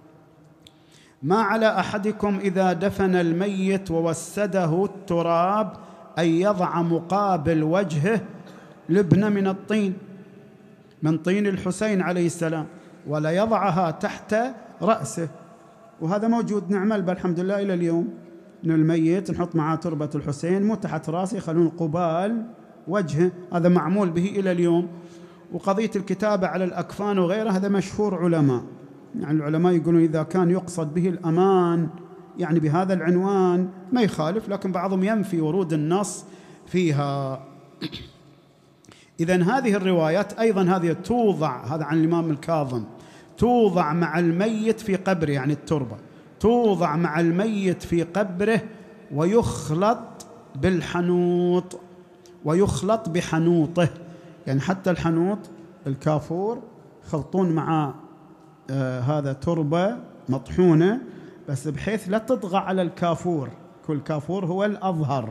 ما على أحدكم إذا دفن الميت ووسده التراب أن يضع مقابل وجهه لبنة من الطين، من طين الحسين عليه السلام، ولا يضعها تحت رأسه. وهذا موجود، نعمل بالحمد لله إلى اليوم، إن الميت نحط معاه تربة الحسين مو تحت رأسه، يخلون قبال وجهه، هذا معمول به إلى اليوم. وقضية الكتابة على الأكفان وغيره هذا مشهور علماء، يعني العلماء يقولون إذا كان يقصد به الأمان يعني بهذا العنوان ما يخالف، لكن بعضهم ينفي ورود النص فيها. إذن هذه الروايات أيضا هذه توضع، هذا عن الإمام الكاظم، توضع مع الميت في قبره، يعني التربة توضع مع الميت في قبره، ويخلط بالحنوط، ويخلط بحنوطه، يعني حتى الحنوط الكافور خلطون مع هذا تربة مطحونة، بس بحيث لا تطغى على الكافور، كل كافور هو الأظهر،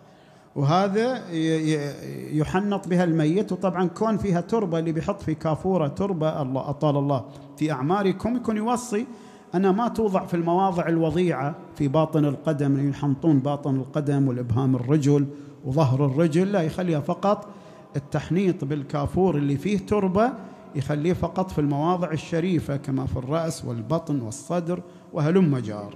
وهذا يحنط بها الميت. وطبعا كون فيها تربة، اللي بيحط في كافورة تربة، الله أطال الله في أعماركم، يكون يوصي أنا ما توضع في المواضع الوضيعة في باطن القدم، يحنطون باطن القدم والإبهام الرجل وظهر الرجل، لا، يخليها فقط التحنيط بالكافور اللي فيه تربة، يخليه فقط في المواضع الشريفة كما في الرأس والبطن والصدر وهلم جار.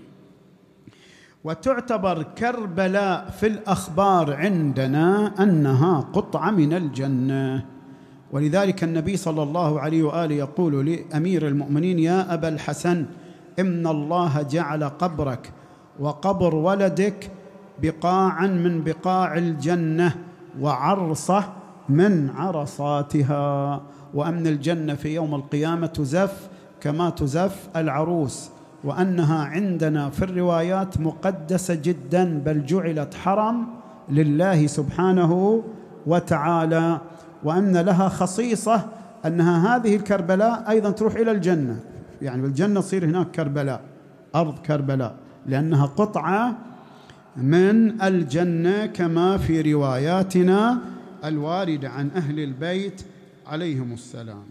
وتعتبر كربلاء في الأخبار عندنا أنها قطعة من الجنة، ولذلك النبي صلى الله عليه وآله يقول لأمير المؤمنين: يا أبا الحسن، إن الله جعل قبرك وقبر ولدك بقاعا من بقاع الجنة، وعرصة من عرصاتها، وأن الجنة في يوم القيامة تزف كما تزف العروس، وأنها عندنا في الروايات مقدسة جدا، بل جعلت حرم لله سبحانه وتعالى، وأن لها خصيصة أنها هذه الكربلاء أيضا تروح إلى الجنة، يعني بالجنة تصير هناك كربلاء، أرض كربلاء، لأنها قطعة من الجنة كما في رواياتنا الواردة عن أهل البيت عليهم السلام.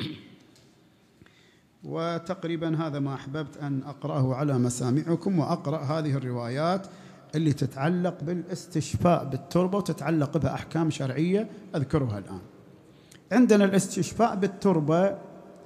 وتقريبا هذا ما أحببت أن أقرأه على مسامعكم، وأقرأ هذه الروايات اللي تتعلق بالاستشفاء بالتربة وتتعلق بها أحكام شرعية أذكرها الآن. عندنا الاستشفاء بالتربة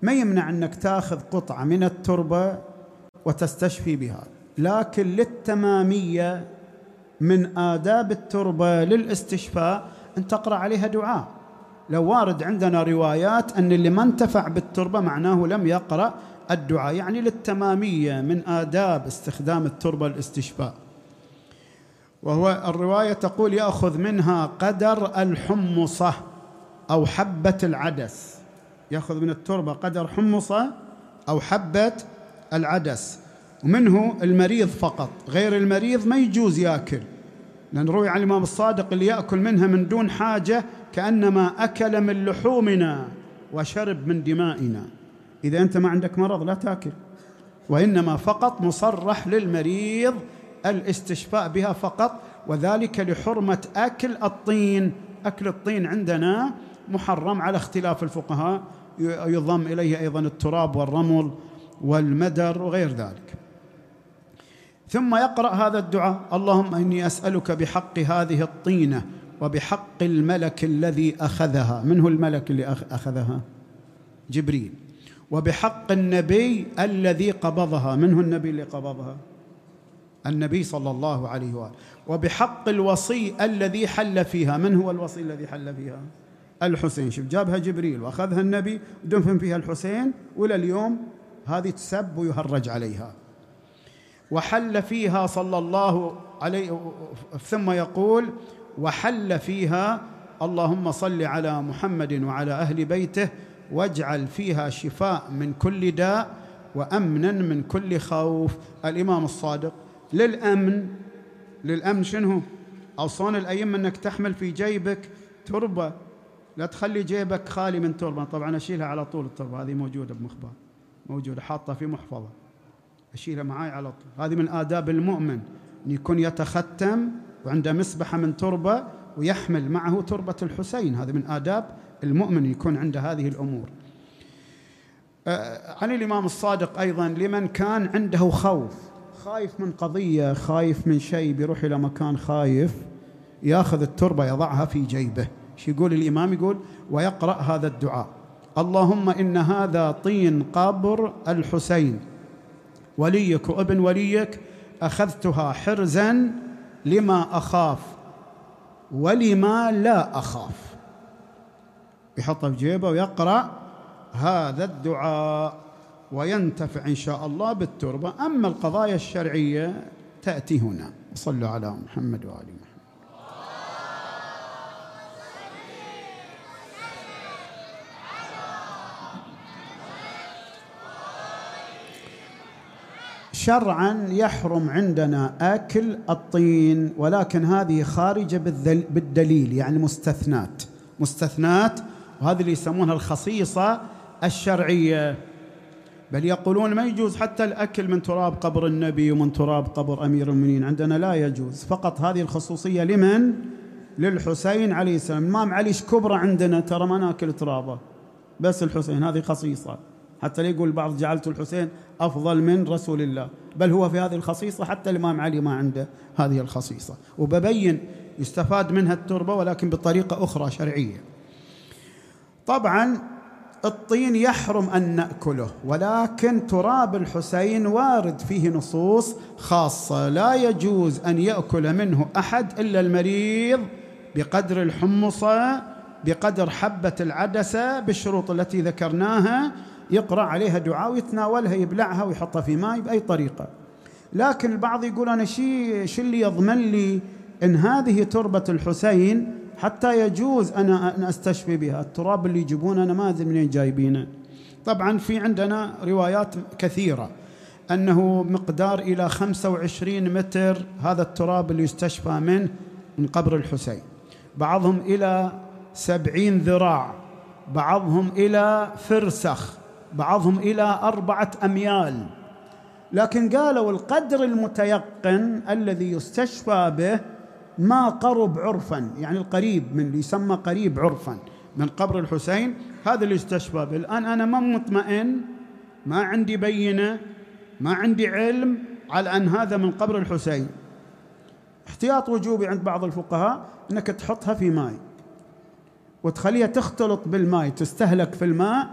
ما يمنع أنك تأخذ قطعة من التربة وتستشفي بها، لكن للتمامية من آداب التربة للاستشفاء أن تقرأ عليها دعاء. لو وارد عندنا روايات أن اللي ما انتفع بالتربة معناه لم يقرأ الدعاء، يعني للتمامية من آداب استخدام التربة للاستشفاء. وهو الرواية تقول يأخذ منها قدر الحمصة أو حبة العدس، يأخذ من التربة قدر حمصة أو حبة العدس، ومنه المريض فقط، غير المريض ما يجوز يأكل، لأن روي عن الإمام الصادق اللي يأكل منها من دون حاجة كأنما أكل من لحومنا وشرب من دمائنا. إذا أنت ما عندك مرض لا تأكل، وإنما فقط مصرح للمريض الاستشفاء بها فقط، وذلك لحرمة أكل الطين. أكل الطين عندنا محرم على اختلاف الفقهاء، يضم إليه أيضا التراب والرمل والمدر وغير ذلك. ثم يقرأ هذا الدعاء: اللهم إني أسألك بحق هذه الطينة وبحق الملك الذي أخذها. منه الملك اللي أخذها؟ جبريل. وبحق النبي الذي قبضها. منه النبي اللي قبضها؟ النبي صلى الله عليه وآله. وبحق الوصي الذي حل فيها. من هو الوصي الذي حل فيها؟ الحسين. شوف، جابها جبريل وأخذها النبي ودفن فيها الحسين، وإلى اليوم هذه تسب ويهرج عليها. وحل فيها صلى الله عليه، ثم يقول: وحل فيها اللهم صل على محمد وعلى أهل بيته واجعل فيها شفاء من كل داء وأمنا من كل خوف. الإمام الصادق للأمن شنو؟ أوصان الأئمة أنك تحمل في جيبك تربة، لا تخلي جيبك خالي من تربة. طبعا أشيلها على طول التربة، هذه موجودة بمخبار، موجودة حاطة في محفظة، أشيلها معاي على طول. هذه من آداب المؤمن أن يكون يتختم وعنده مسبحة من تربة ويحمل معه تربة الحسين. هذا من آداب المؤمن يكون عنده هذه الأمور. عن الإمام الصادق أيضا: لمن كان عنده خوف، خايف من قضية، خايف من شيء، بيروح إلى مكان خايف، يأخذ التربة يضعها في جيبه. شو يقول الإمام؟ يقول: ويقرأ هذا الدعاء: اللهم إن هذا طين قبر الحسين وليك وابن وليك، أخذتها حرزا لما أخاف ولما لا أخاف. يحطها في جيبه ويقرأ هذا الدعاء وينتفع إن شاء الله بالتربة. أما القضايا الشرعية تأتي هنا. صلوا على محمد وآل محمد. شرعا يحرم عندنا أكل الطين، ولكن هذه خارجة بالدليل، يعني مستثنات، وهذه اللي يسمونها الخصيصة الشرعية. بل يقولون ما يجوز حتى الأكل من تراب قبر النبي ومن تراب قبر أمير المؤمنين، عندنا لا يجوز. فقط هذه الخصوصية لمن؟ للحسين عليه السلام. الإمام علي كبرى عندنا ترى ما ناكل ترابه، بس الحسين هذه خصيصة. حتى لا يقول بعض جعلت الحسين أفضل من رسول الله، بل هو في هذه الخصيصة. حتى الإمام علي ما عنده هذه الخصيصة. وببين يستفاد منها التربة ولكن بطريقة أخرى شرعية. طبعا الطين يحرم أن نأكله، ولكن تراب الحسين وارد فيه نصوص خاصة، لا يجوز أن يأكل منه أحد إلا المريض بقدر الحمصة، بقدر حبة العدسة، بالشروط التي ذكرناها، يقرأ عليها دعاء ويتناولها، يبلعها ويحطها في ماء بأي طريقة. لكن البعض يقول أنا شو اللي يضمن لي إن هذه تربة الحسين حتى يجوز أن أستشفي بها؟ التراب اللي يجيبونه أنا ما أدري منين جايبينه. طبعا في عندنا روايات كثيرة أنه مقدار إلى 25 متر هذا التراب اللي يستشفى منه من قبر الحسين، بعضهم إلى 70 ذراع، بعضهم إلى فرسخ، بعضهم إلى 4 أميال. لكن قالوا القدر المتيقن الذي يستشفى به ما قرب عرفا، يعني القريب من اللي يسمى قريب عرفا من قبر الحسين، هذا اللي يستشفى به. الآن أنا ما مطمئن، ما عندي بينة، ما عندي علم على أن هذا من قبر الحسين. احتياط وجوبي عند بعض الفقهاء أنك تحطها في ماء وتخليها تختلط بالماء، تستهلك في الماء،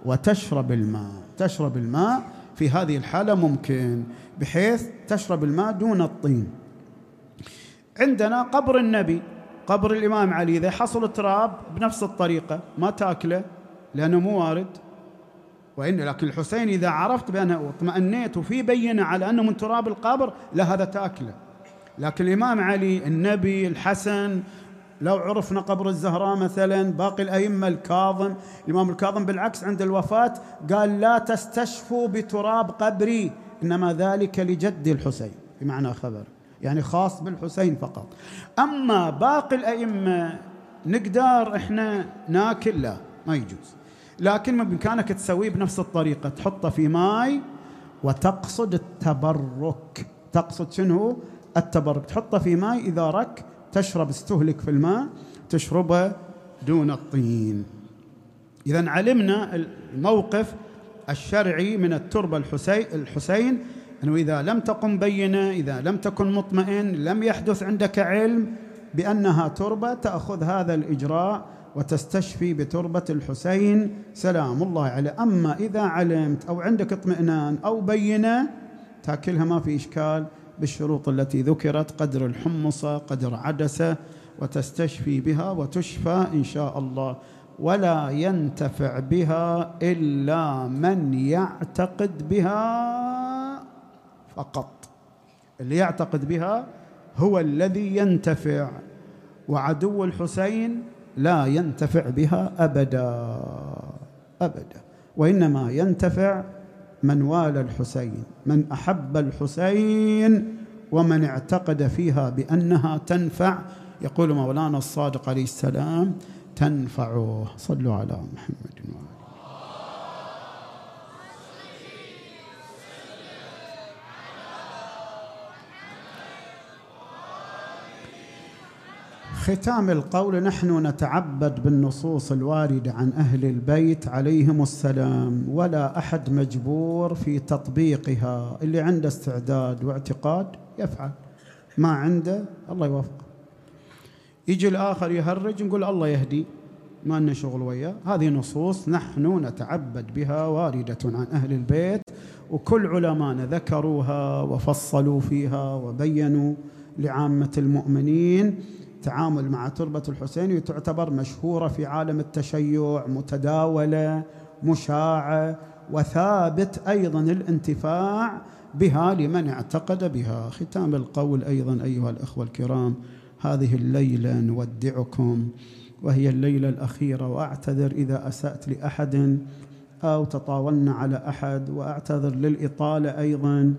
وتشرب الماء. تشرب الماء في هذه الحالة ممكن، بحيث تشرب الماء دون الطين. عندنا قبر النبي، قبر الإمام علي، إذا حصل تراب بنفس الطريقة ما تأكله لأنه مو وارد، لكن الحسين إذا عرفت بأنه واطمأنيت وفي بينة على أنه من تراب القبر، لا هذا تأكله. لكن الإمام علي، النبي، الحسن، لو عرفنا قبر الزهراء مثلا، باقي الأئمة، الكاظم، الإمام الكاظم بالعكس عند الوفاة قال لا تستشفوا بتراب قبري، إنما ذلك لجد الحسين، بمعنى خبر يعني خاص بالحسين فقط. أما باقي الأئمة نقدر إحنا ناكل، لا ما يجوز. لكن بإمكانك تسويه بنفس الطريقة، تحطه في ماء وتقصد التبرك. تقصد شنو؟ التبرك. تحطه في ماء، إذا رك تشرب، استهلك في الماء، تشربه دون الطين. إذن علمنا الموقف الشرعي من التربة الحسين، أنه إذا لم تقم بينة، إذا لم تكن مطمئن، لم يحدث عندك علم بأنها تربة، تأخذ هذا الإجراء وتستشفي بتربة الحسين سلام الله عليه. أما إذا علمت أو عندك اطمئنان أو بينة، تأكلها ما في إشكال بالشروط التي ذكرت، قدر الحمصة، قدر عدسة، وتستشفي بها وتشفى إن شاء الله. ولا ينتفع بها إلا من يعتقد بها فقط. اللي يعتقد بها هو الذي ينتفع، وعدو الحسين لا ينتفع بها أبدا أبدا، وإنما ينتفع من والى الحسين، من أحب الحسين، ومن اعتقد فيها بأنها تنفع. يقول مولانا الصادق عليه السلام: تنفعه. صلوا على محمد وآله. ختام القول: نحن نتعبد بالنصوص الواردة عن أهل البيت عليهم السلام، ولا أحد مجبور في تطبيقها. اللي عنده استعداد واعتقاد يفعل، ما عنده الله يوفقه. يجي الآخر يهرج، نقول الله يهدي، ما لنا شغل وياه. هذه نصوص نحن نتعبد بها، واردة عن أهل البيت، وكل علماءنا ذكروها وفصلوا فيها وبينوا لعامة المؤمنين. التعامل مع تربة الحسين تعتبر مشهورة في عالم التشيع، متداولة، مشاعة، وثابت أيضا الانتفاع بها لمن اعتقد بها. ختام القول أيضا أيها الأخوة الكرام، هذه الليلة نودعكم، وهي الليلة الأخيرة، وأعتذر إذا أسأت لأحد أو تطاولنا على أحد، وأعتذر للإطالة أيضا.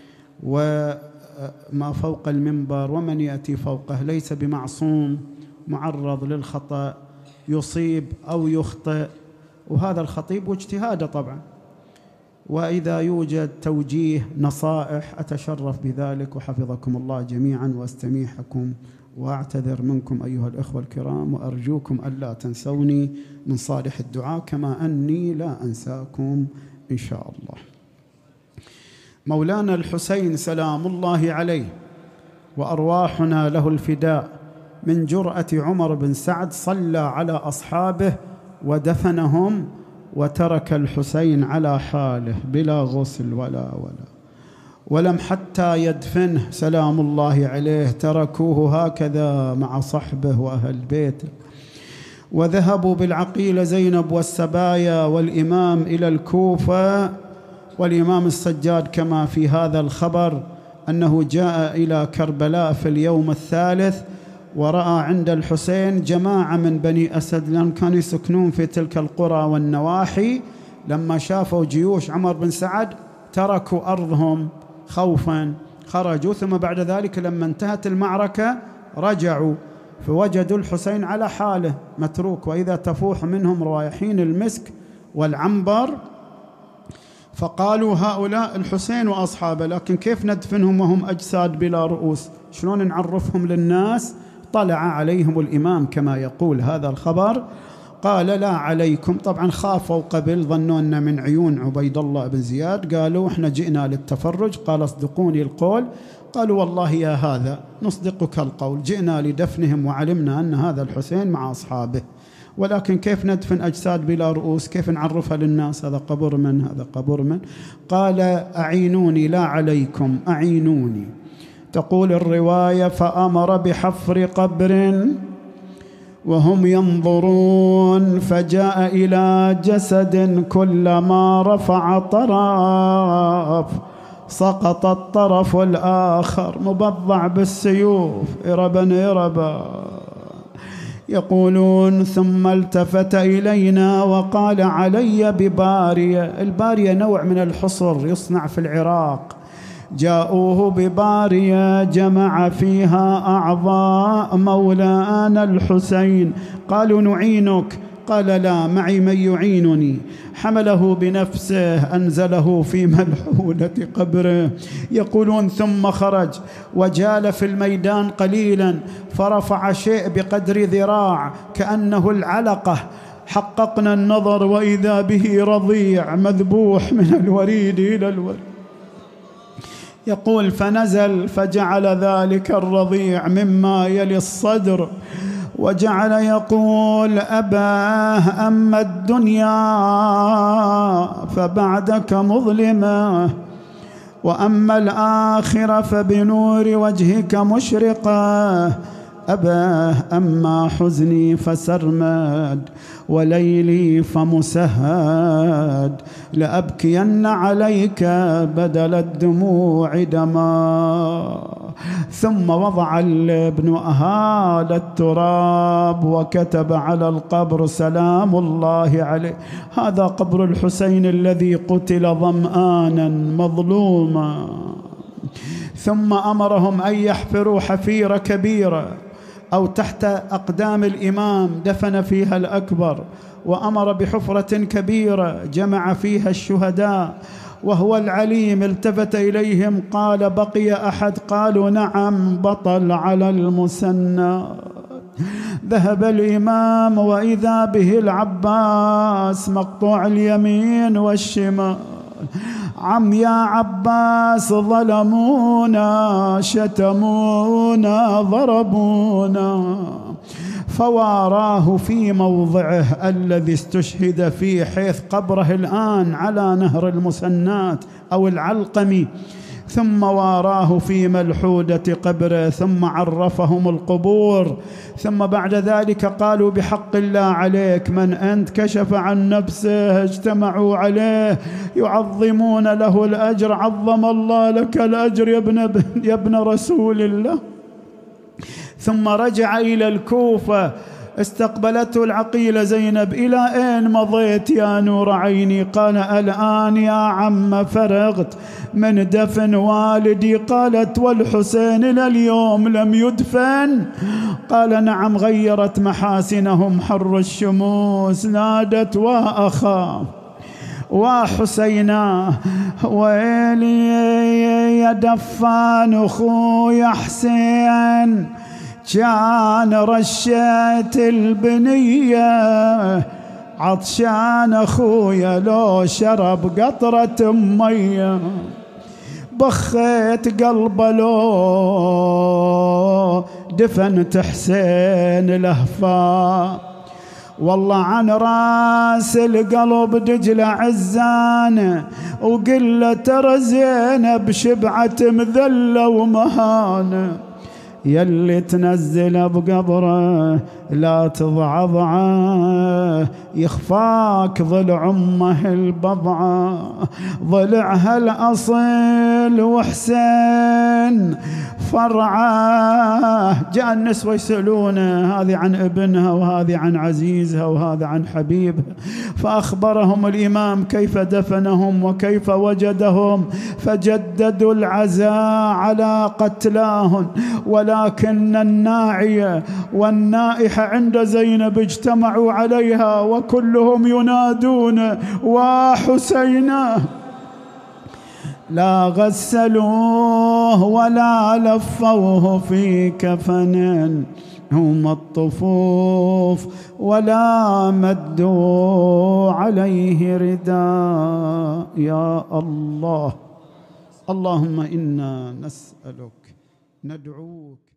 وما فوق المنبر ومن يأتي فوقه ليس بمعصوم، معرض للخطأ، يصيب أو يخطئ، وهذا الخطيب واجتهاده طبعا. وإذا يوجد توجيه، نصائح، أتشرف بذلك، وحفظكم الله جميعا، واستميحكم وأعتذر منكم أيها الأخوة الكرام، وأرجوكم ألا تنسوني من صالح الدعاء، كما أني لا أنساكم إن شاء الله. مولانا الحسين سلام الله عليه وأرواحنا له الفداء، من جرأة عمر بن سعد صلى على أصحابه ودفنهم، وترك الحسين على حاله بلا غسل ولم حتى يدفنه سلام الله عليه، تركوه هكذا مع صحبه وأهل بيته. وذهبوا بالعقيلة زينب والسبايا والإمام إلى الكوفة، والإمام السجاد كما في هذا الخبر أنه جاء إلى كربلاء في اليوم الثالث، ورأى عند الحسين جماعة من بني أسد، لأن كانوا يسكنون في تلك القرى والنواحي. لما شافوا جيوش عمر بن سعد تركوا أرضهم خوفا، خرجوا. ثم بعد ذلك لما انتهت المعركة رجعوا، فوجدوا الحسين على حاله متروك، وإذا تفوح منهم روايحين المسك والعنبر، فقالوا هؤلاء الحسين وأصحابه، لكن كيف ندفنهم وهم أجساد بلا رؤوس؟ شلون نعرفهم للناس؟ طلع عليهم الإمام كما يقول هذا الخبر، قال لا عليكم. طبعا خافوا قبل، ظنوا أن من عيون عبيد الله بن زياد، قالوا احنا جئنا للتفرج. قال اصدقوني القول. قالوا والله يا هذا نصدقك القول، جئنا لدفنهم وعلمنا أن هذا الحسين مع أصحابه. ولكن كيف ندفن أجساد بلا رؤوس؟ كيف نعرفها للناس؟ هذا قبر من؟ هذا قبر من؟ قال: أعينوني، لا عليكم، أعينوني. تقول الرواية: فأمر بحفر قبر وهم ينظرون، فجاء إلى جسد كلما رفع طرف سقط الطرف الآخر، مبضع بالسيوف، إربا إربا. يقولون: ثم التفت إلينا وقال: علي ببارية. البارية نوع من الحصر يصنع في العراق. جاءوه ببارية جمع فيها أعضاء مولانا الحسين. قالوا: نعينك. قال: لا، معي من يعينني. حمله بنفسه، أنزله في ملحودة قبره. يقولون: ثم خرج وجال في الميدان قليلا، فرفع شيء بقدر ذراع كأنه العلقة. حققنا النظر وإذا به رضيع مذبوح من الوريد إلى الوريد. يقول: فنزل فجعل ذلك الرضيع مما يلي الصدر، وجعل يقول: أباه، أما الدنيا فبعدك مظلمة، وأما الآخرة فبنور وجهك مشرقة. أباه، أما حزني فسرمد، وليلي فمسهد، لأبكين عليك بدل الدموع دما. ثم وضع الابن هذا التراب وكتب على القبر: سلام الله عليه. هذا قبر الحسين الذي قتل ظمآنا مظلوما. ثم أمرهم أن يحفروا حفيرة كبيرة أو تحت أقدام الإمام دفن فيها الأكبر، وأمر بحفرة كبيرة جمع فيها الشهداء. وهو العليم التفت إليهم قال: بقي أحد؟ قالوا: نعم، بطل على المسنى. ذهب الإمام وإذا به العباس مقطوع اليمين والشمال. عم يا عباس، ظلمونا، شتمونا، ضربونا. فواراه في موضعه الذي استشهد فيه، حيث قبره الآن على نهر المسنات أو العلقمي. ثم واراه في ملحودة قبره، ثم عرفهم القبور. ثم بعد ذلك قالوا: بحق الله عليك، من أنت؟ كشف عن نفسه. اجتمعوا عليه يعظمون له الأجر. عظم الله لك الأجر يا ابن رسول الله. ثم رجع إلى الكوفة. استقبلته العقيلة زينب: إلى أين مضيت يا نور عيني؟ قال: الآن يا عم فرغت من دفن والدي. قالت: والحسين إلى اليوم لم يدفن؟ قال: نعم، غيرت محاسنهم حر الشموس. نادت: وأخا وحسينا، ويلي يا دفان أخويا حسين، كان رشيت البنية عطشان أخويا، لو شرب قطرة مية بخيت قلبه، لو دفنت حسين لهفا. والله عن راس القلب دجلة عزانة، وقلة ترى زينب شبعت مذلة ومهانة. يلي تنزل بقبره لا تضعضعه، يخفاك ضلع أمه البضعة، ضلعها الأصيل وحسين فرعه. جاء النسوة يسألونه، هذه عن ابنها وهذه عن عزيزها وهذا عن حبيبها. فأخبرهم الإمام كيف دفنهم وكيف وجدهم، فجددوا العزاء على قتلاهم. ولكن الناعية والنائحة عند زينب اجتمعوا عليها وكلهم ينادون: وحسينا. لا غسلوه ولا لفوه في كفن هم الطفوف، ولا مدوا عليه رداء. يا الله، اللهم إنا نسألك، ندعوك